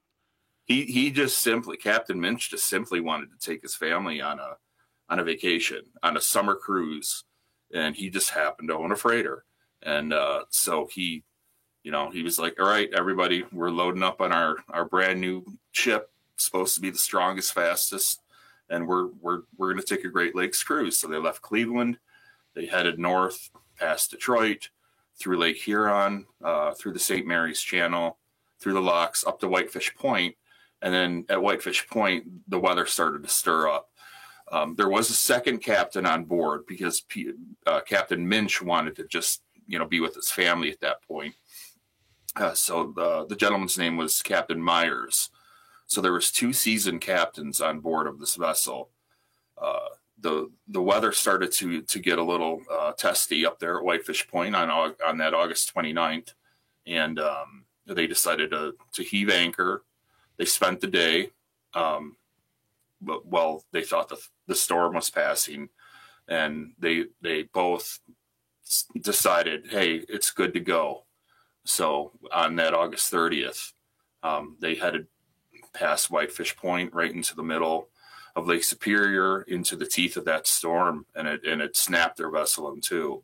He he just simply Captain Minch just simply wanted to take his family on a on a vacation, on a summer cruise, and he just happened to own a freighter. And uh, so he, you know, he was like, all right, everybody, we're loading up on our, our brand new ship, supposed to be the strongest, fastest. And we're, we're, we're going to take a Great Lakes cruise. So they left Cleveland, they headed north past Detroit, through Lake Huron, uh, through the Saint Mary's Channel, through the locks, up to Whitefish Point. And then at Whitefish Point, the weather started to stir up. Um, there was a second captain on board because P, uh, Captain Minch wanted to just, you know, be with his family at that point. Uh, so the, the gentleman's name was Captain Myers. So there was two seasoned captains on board of this vessel. Uh, the the weather started to to get a little uh, testy up there at Whitefish Point on Au- on that August twenty-ninth, and um, they decided to to heave anchor. They spent the day, um, but well, they thought the the storm was passing, and they they both decided, hey, it's good to go. So on that August thirtieth, um, they headed past Whitefish Point right into the middle of Lake Superior, into the teeth of that storm, and it and it snapped their vessel in two.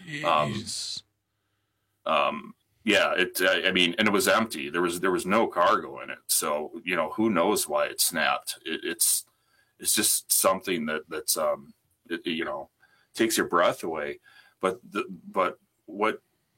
Jeez. Um, um, yeah, it. I mean, and it was empty. There was there was no cargo in it. So you know, who knows why it snapped? It, it's it's just something that that's um, it, you know, takes your breath away. But the, but what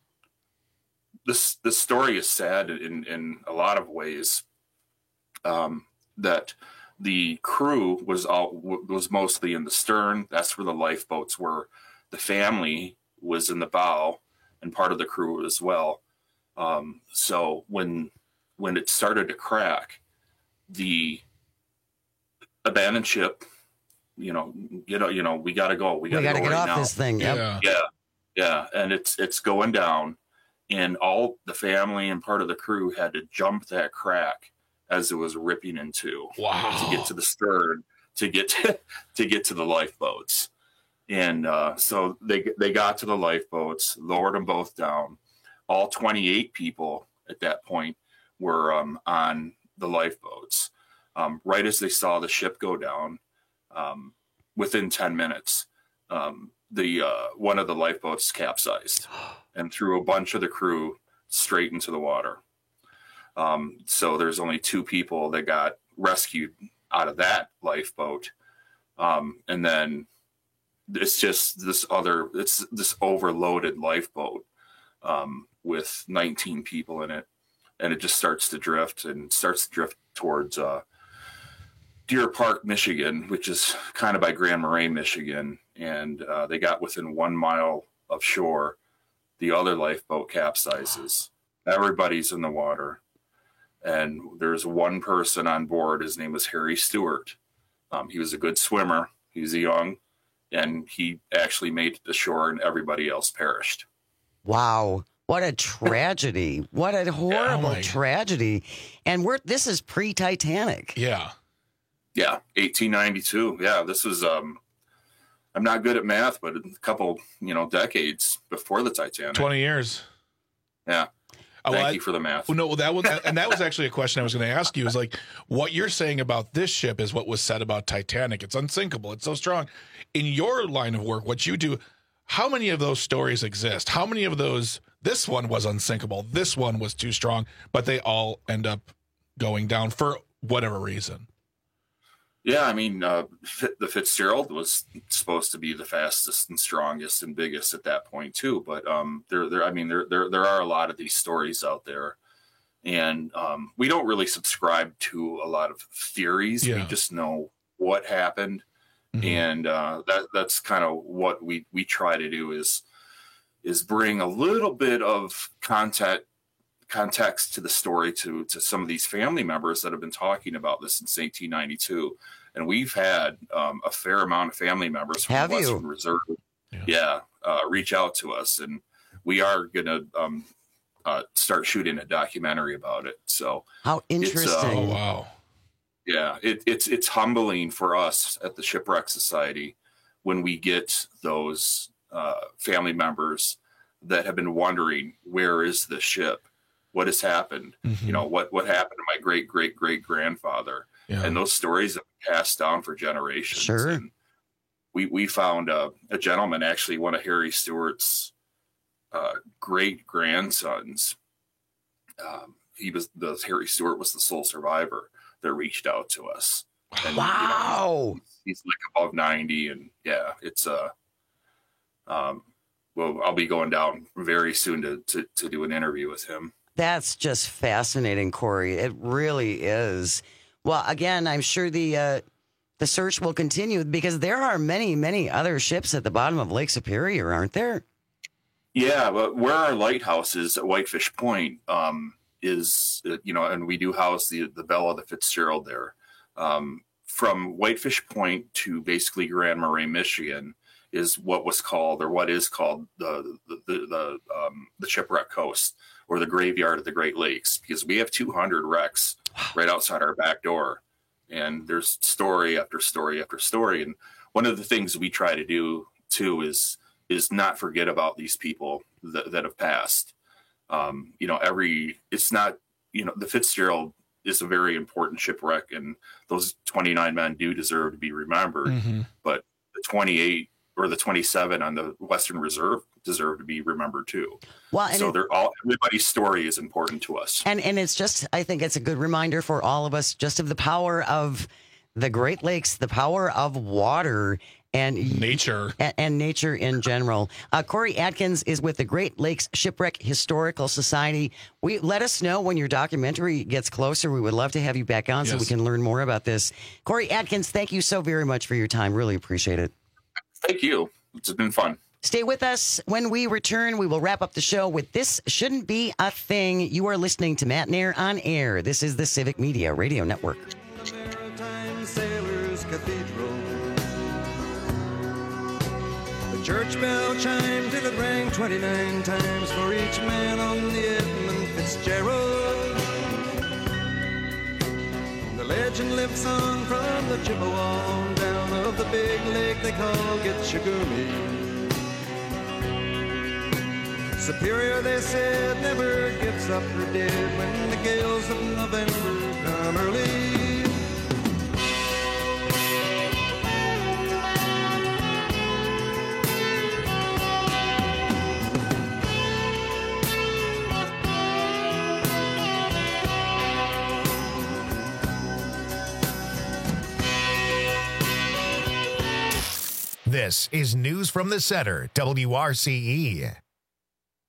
this this story is sad in in a lot of ways. Um, that the crew was all was mostly in the stern. That's where the lifeboats were. The family was in the bow, and part of the crew as well. Um, so when when it started to crack, the abandoned ship, you know, you know, you know, we got to go. We got to We got to go get right off now. this thing. Yep. Yeah. Yeah, yeah, and it's it's going down, and all the family and part of the crew had to jump that crack as it was ripping in two. Wow. To get to the stern, to get to, to get to the lifeboats, and uh, so they they got to the lifeboats, lowered them both down. All twenty-eight people at that point were um, on the lifeboats. Um, right as they saw the ship go down, um, within ten minutes, um, the uh, one of the lifeboats capsized and threw a bunch of the crew straight into the water. Um, so there's only two people that got rescued out of that lifeboat. Um, and then it's just this other, it's this overloaded lifeboat um, with nineteen people in it. And it just starts to drift and starts to drift towards uh, Deer Park, Michigan, which is kind of by Grand Marais, Michigan, and uh, they got within one mile of shore. The other lifeboat capsizes. Everybody's in the water, and there's one person on board. His name was Harry Stewart. Um, he was a good swimmer. He was young, and he actually made it to shore, and everybody else perished. Wow. What a tragedy. What a horrible yeah, oh tragedy. And we're this is pre-Titanic. Yeah. Yeah, eighteen ninety-two. Yeah, this was, um, I'm not good at math, but a couple, you know, decades before the Titanic. twenty years. Yeah. Oh, Thank well, you for the math. Well, no, that was, and that was actually a question I was going to ask you. Is like, what you're saying about this ship is what was said about Titanic. It's unsinkable. It's so strong. In your line of work, what you do, how many of those stories exist? How many of those, this one was unsinkable, this one was too strong, but they all end up going down for whatever reason? Yeah, I mean, uh, the Fitzgerald was supposed to be the fastest and strongest and biggest at that point too. But um, there, there, I mean, there, there, there are a lot of these stories out there, and um, we don't really subscribe to a lot of theories. Yeah. We just know what happened, mm-hmm. and uh, that that's kind of what we we try to do is is bring a little bit of context. context to the story to to some of these family members that have been talking about this since eighteen ninety-two, and we've had um, a fair amount of family members from have the Western you? Reserve yeah, yeah uh, reach out to us, and we are gonna um, uh, start shooting a documentary about it. So how interesting! Uh, oh wow, yeah, it, it's it's humbling for us at the Shipwreck Society when we get those uh, family members that have been wondering, where is this ship? What has happened? Mm-hmm. You know, what, what happened to my great, great, great grandfather? Yeah. And those stories have been passed down for generations. Sure. And we, we found uh, a gentleman, actually one of Harry Stewart's uh, great grandsons. Um, he was the Harry Stewart was the sole survivor that reached out to us. And, wow. You know, he's, he's like above ninety, and yeah, it's uh, um, well, I'll be going down very soon to, to, to do an interview with him. That's just fascinating, Corey. It really is. Well, again, I'm sure the uh, the search will continue because there are many, many other ships at the bottom of Lake Superior, aren't there? Yeah, but where our lighthouse is at Whitefish Point um, is, uh, you know, and we do house the the Bella, the Fitzgerald there. Um, from Whitefish Point to basically Grand Marais, Michigan, is what was called, or what is called, the the the, the, um, the Shipwreck Coast, or the graveyard of the Great Lakes, because we have two hundred wrecks right outside our back door. And there's story after story after story. And one of the things we try to do too is, is not forget about these people that, that have passed. Um, you know, every, it's not, you know, the Fitzgerald is a very important shipwreck, and those twenty-nine men do deserve to be remembered, mm-hmm. but the twenty-eight or the twenty-seven on the Western Reserve deserve to be remembered too. Well, so they're all, everybody's story is important to us. And and it's just, I think it's a good reminder for all of us just of the power of the Great Lakes, the power of water and nature and, and nature in general. Uh, Corey Adkins is with the Great Lakes Shipwreck Historical Society. We let us know when your documentary gets closer. We would love to have you back on yes. so we can learn more about this. Corey Adkins, thank you so very much for your time. Really appreciate it. Thank you. It's been fun. Stay with us. When we return, we will wrap up the show with This Shouldn't Be a Thing. You are listening to Matt Nair on Air. This is the Civic Media Radio Network. The Maritime Sailors Cathedral. The church bell chimed till it rang twenty-nine times for each man on the Edmund Fitzgerald. The legend lives on from the Chippewa on down of the big lake they call Gitchagumi. Superior, they said, never gets up her dead when the gales of November come early. This is News from the Center, W R C E.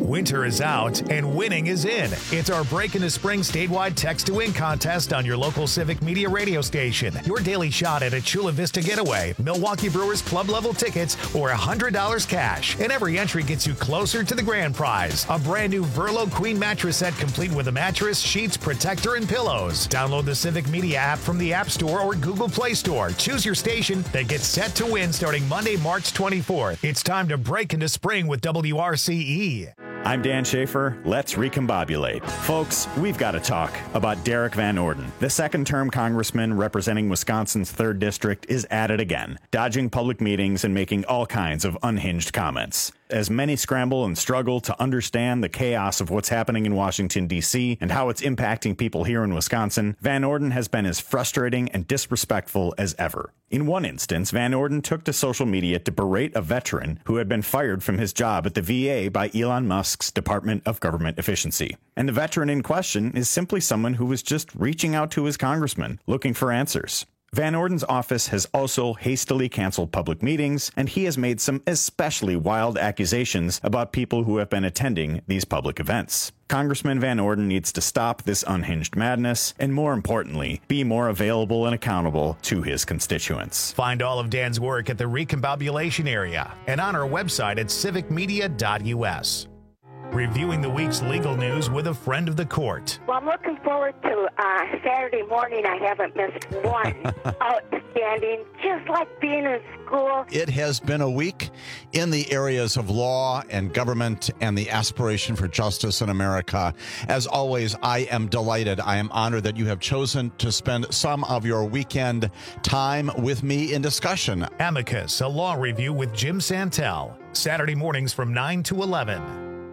Winter is out and winning is in. It's our Break into Spring statewide text to win contest on your local Civic Media radio station. Your daily shot at a Chula Vista getaway, Milwaukee Brewers club level tickets, or one hundred dollars cash. And every entry gets you closer to the grand prize. A brand new Verlo Queen mattress set complete with a mattress, sheets, protector, and pillows. Download the Civic Media app from the App Store or Google Play Store. Choose your station that gets set to win starting Monday, March twenty-fourth. It's time to break into spring with W R C E. I'm Dan Schaefer. Let's recombobulate. Folks, we've got to talk about Derek Van Orden. The second-term congressman representing Wisconsin's third District is at it again, dodging public meetings and making all kinds of unhinged comments. As many scramble and struggle to understand the chaos of what's happening in Washington, D C and how it's impacting people here in Wisconsin, Van Orden has been as frustrating and disrespectful as ever. In one instance, Van Orden took to social media to berate a veteran who had been fired from his job at the V A by Elon Musk's Department of Government Efficiency. And the veteran in question is simply someone who was just reaching out to his congressman, looking for answers. Van Orden's office has also hastily canceled public meetings, and he has made some especially wild accusations about people who have been attending these public events. Congressman Van Orden needs to stop this unhinged madness, and more importantly, be more available and accountable to his constituents. Find all of Dan's work at the Recombobulation area and on our website at civic media dot u s. Reviewing the week's legal news with a friend of the court. Well, I'm looking forward to uh, Saturday morning. I haven't missed one. Outstanding, just like being in school. It has been a week in the areas of law and government and the aspiration for justice in America. As always, I am delighted. I am honored that you have chosen to spend some of your weekend time with me in discussion. Amicus, a law review with Jim Santel. Saturday mornings from nine to eleven.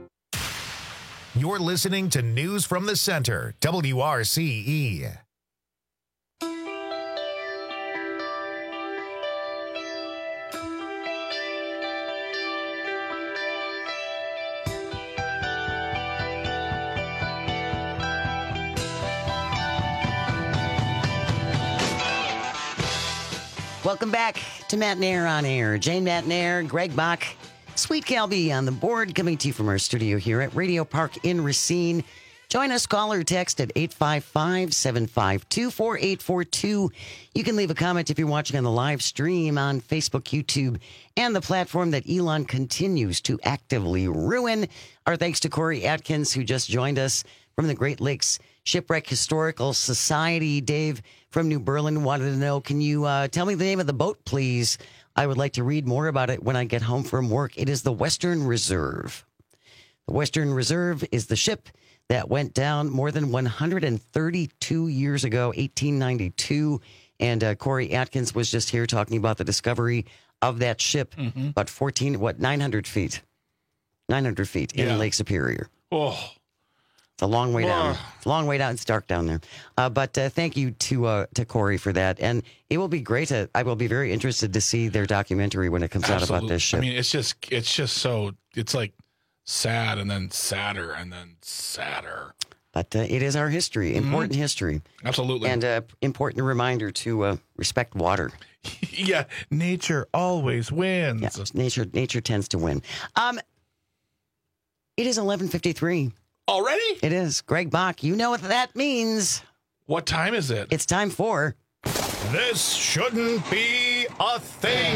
You're listening to News from the Center, W R C E. Welcome back to Matt Nair on Air. Jane Matt Nair, Greg Bach, Sweet Calby on the board, coming to you from our studio here at Radio Park in Racine. Join us, call or text at eight five five, seven five two, four eight four two. You can leave a comment if you're watching on the live stream on Facebook, YouTube, and the platform that Elon continues to actively ruin. Our thanks to Corey Atkins, who just joined us from the Great Lakes Shipwreck Historical Society. Dave from New Berlin wanted to know, can you uh, tell me the name of the boat, please? I would like to read more about it when I get home from work. It is the Western Reserve. The Western Reserve is the ship that went down more than one hundred thirty-two years ago, eighteen ninety-two. And uh, Corey Atkins was just here talking about the discovery of that ship, mm-hmm. about fourteen, what, nine hundred feet. nine hundred feet in Yeah. Lake Superior. Oh. It's a long way down. Oh. It's a long way down. It's dark down there. Uh, but uh, thank you to uh, to Corey for that. And it will be great. To, I will be very interested to see their documentary when it comes Absolutely. out about this ship. I mean, it's just, it's just so, it's like sad and then sadder and then sadder. But uh, it is our history, important Mm-hmm. history. Absolutely. And an uh, important reminder to uh, respect water. Yeah, nature always wins. Yeah, nature, nature tends to win. Um, it is eleven fifty-three. Already? It is. Greg Bach, you know what that means. What time is it? It's time for... This shouldn't be a thing.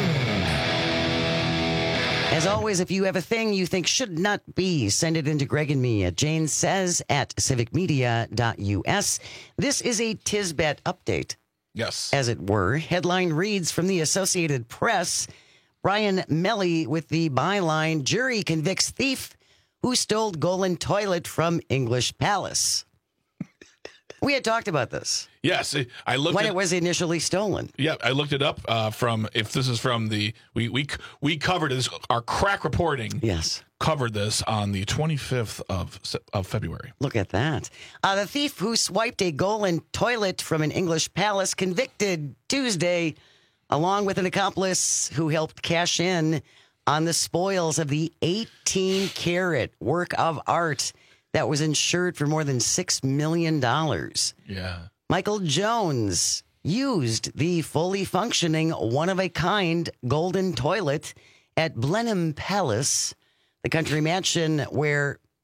As always, if you have a thing you think should not be, send it into Greg and me at Jane Says at civic media dot u s. This is a Tisbet update. Yes. As it were. Headline reads from the Associated Press, Brian Melly with the byline, jury convicts thief who stole Golan toilet from English Palace. We had talked about this. Yes, I looked when at, it was initially stolen. Yeah, I looked it up uh, from if this is from the we we we covered this our crack reporting. Yes, covered this on the twenty-fifth of of February. Look at that. Uh, the thief who swiped a Golan toilet from an English palace convicted Tuesday, along with an accomplice who helped cash in on the spoils of the eighteen carat work of art that was insured for more than six million dollars. Yeah. Michael Jones used the fully functioning, one-of-a-kind golden toilet at Blenheim Palace, the country mansion where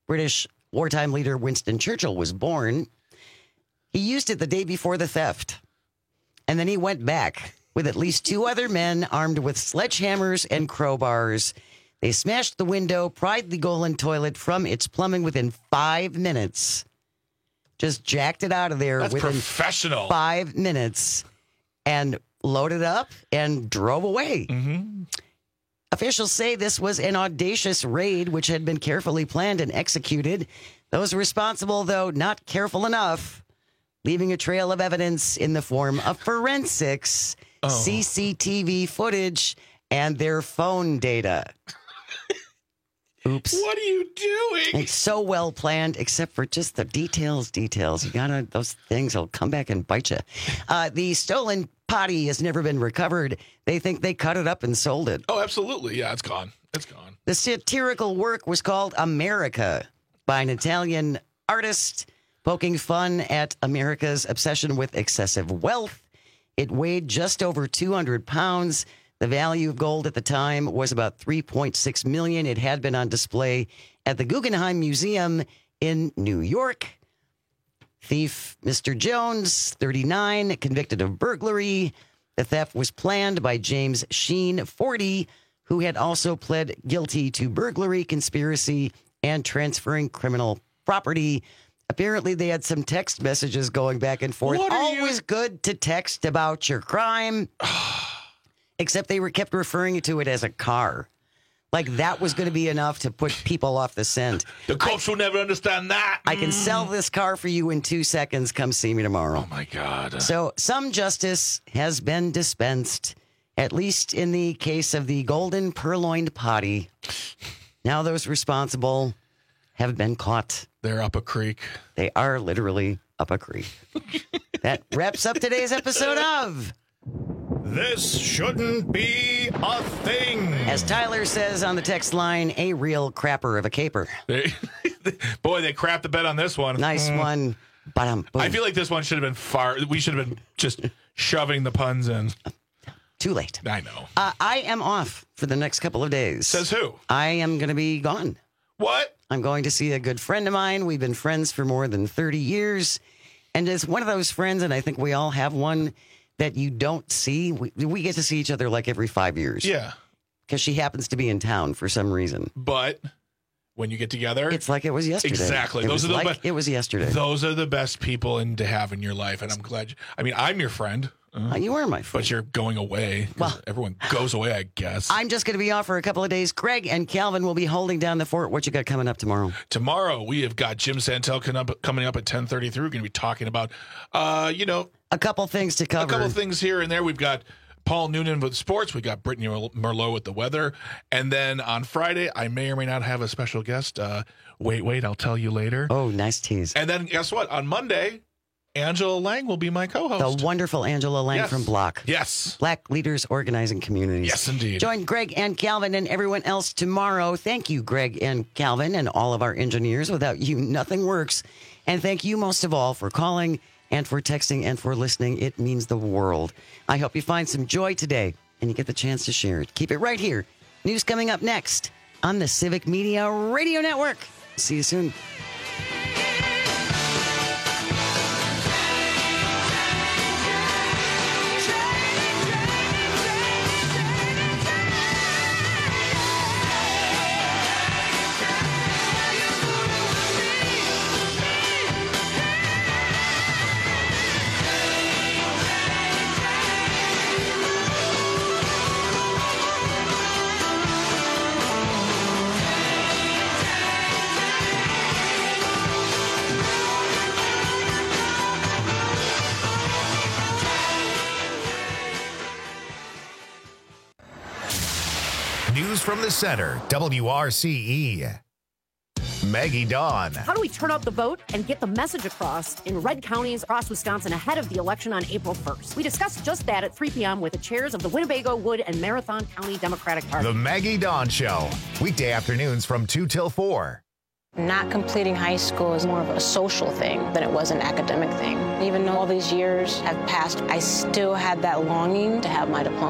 British wartime leader Winston Churchill was born. He used it the day before the theft. And then he went back with at least two other men armed with sledgehammers and crowbars. They smashed the window, pried the Golan toilet from its plumbing within five minutes. Just jacked it out of there That's within professional. five minutes and loaded up and drove away. Mm-hmm. Officials say this was an audacious raid which had been carefully planned and executed. Those responsible, though, not careful enough, leaving a trail of evidence in the form of forensics, oh. C C T V footage, and their phone data. Oops. What are you doing? It's so well planned, except for just the details, details. You gotta, those things will come back and bite you. Uh, the stolen potty has never been recovered. They think they cut it up and sold it. Oh, absolutely. Yeah, it's gone. It's gone. The satirical work was called America by an Italian artist, poking fun at America's obsession with excessive wealth. It weighed just over two hundred pounds. The value of gold at the time was about three point six million dollars. It had been on display at the Guggenheim Museum in New York. Thief Mister Jones, thirty-nine, convicted of burglary. The theft was planned by James Sheen, forty, who had also pled guilty to burglary, conspiracy, and transferring criminal property. Apparently, they had some text messages going back and forth. Always you? good to text about your crime. Except they were kept referring to it as a car. Like that was going to be enough to put people off the scent. The cops will never understand that. I can mm. sell this car for you in two seconds. Come see me tomorrow. Oh, my God. So some justice has been dispensed, at least in the case of the golden purloined potty. Now those responsible have been caught. They're up a creek. They are literally up a creek. That wraps up today's episode of... This shouldn't be a thing. As Tyler says on the text line, a real crapper of a caper. They, boy, they crapped the bed on this one. Nice mm. one. Ba-dum, boom. I feel like this one should have been far. We should have been just shoving the puns in. Too late. I know. Uh, I am off for the next couple of days. Says who? I am going to be gone. What? I'm going to see a good friend of mine. We've been friends for more than thirty years. And as one of those friends, and I think we all have one, that you don't see. We, we get to see each other like every five years. Yeah. Because she happens to be in town for some reason. But when you get together, it's like it was yesterday. Exactly. It Those was are the like best. It was yesterday. Those are the best people in to have in your life. And I'm glad. You, I mean, I'm your friend. Uh, you are my friend. But you're going away. Well, everyone goes away, I guess. I'm just going to be off for a couple of days. Greg and Calvin will be holding down the fort. What you got coming up tomorrow? Tomorrow, we have got Jim Santel coming up at ten thirty-three. We're going to be talking about, uh, you know, a couple things to cover. A couple things here and there. We've got Paul Noonan with sports. We got Brittany Merlot with the weather. And then on Friday, I may or may not have a special guest. Uh, wait, wait, I'll tell you later. Oh, nice tease. And then guess what? On Monday, Angela Lang will be my co-host. The wonderful Angela Lang yes. from Block. Yes. Black Leaders Organizing Communities. Yes, indeed. Join Greg and Calvin and everyone else tomorrow. Thank you, Greg and Calvin, and all of our engineers. Without you, nothing works. And thank you most of all for calling and for texting and for listening. It means the world. I hope you find some joy today and you get the chance to share it. Keep it right here. News coming up next on the Civic Media Radio Network. See you soon. News from the center, W R C E. Maggie Dawn. How do we turn out the vote and get the message across in red counties across Wisconsin ahead of the election on April first? We discussed just that at three p.m. with the chairs of the Winnebago, Wood, and Marathon County Democratic Party. The Maggie Dawn Show, weekday afternoons from two till four. Not completing high school is more of a social thing than it was an academic thing. Even though all these years have passed, I still had that longing to have my diploma.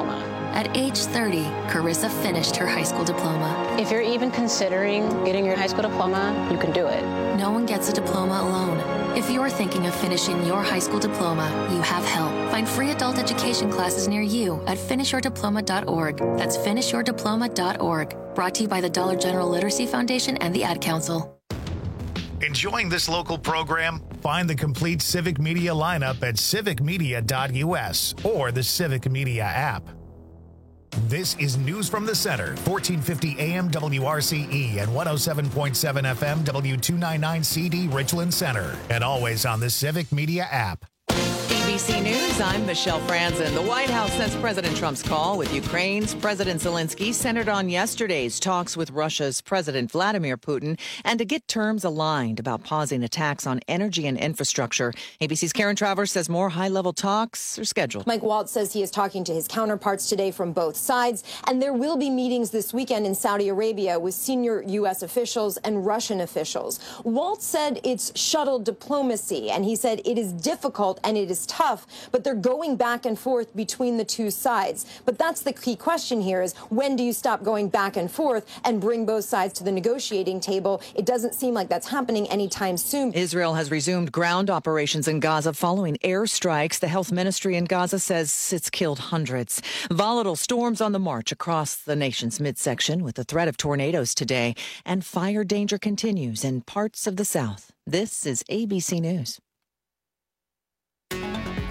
At age thirty, Carissa finished her high school diploma. If you're even considering getting your high school diploma, you can do it. No one gets a diploma alone. If you're thinking of finishing your high school diploma, you have help. Find free adult education classes near you at finish your diploma dot org. That's finish your diploma dot org. Brought to you by the Dollar General Literacy Foundation and the Ad Council. Enjoying this local program? Find the complete Civic Media lineup at civic media dot u s or the Civic Media app. This is News from the Center, fourteen fifty A M W R C E and one oh seven point seven F M W two ninety-nine C D Richland Center, and always on the Civic Media app. A B C News, I'm Michelle Franzen. The White House since President Trump's call with Ukraine's President Zelensky centered on yesterday's talks with Russia's President Vladimir Putin and to get terms aligned about pausing attacks on energy and infrastructure. A B C's Karen Travers says more high-level talks are scheduled. Mike Waltz says he is talking to his counterparts today from both sides, and there will be meetings this weekend in Saudi Arabia with senior U S officials and Russian officials. Waltz said it's shuttle diplomacy, and he said it is difficult and it is tough, but they're going back and forth between the two sides. But that's the key question here is, when do you stop going back and forth and bring both sides to the negotiating table? It doesn't seem like that's happening anytime soon. Israel has resumed ground operations in Gaza following airstrikes. The health ministry in Gaza says it's killed hundreds. Volatile storms on the march across the nation's midsection with the threat of tornadoes today, and fire danger continues in parts of the South. This is A B C News.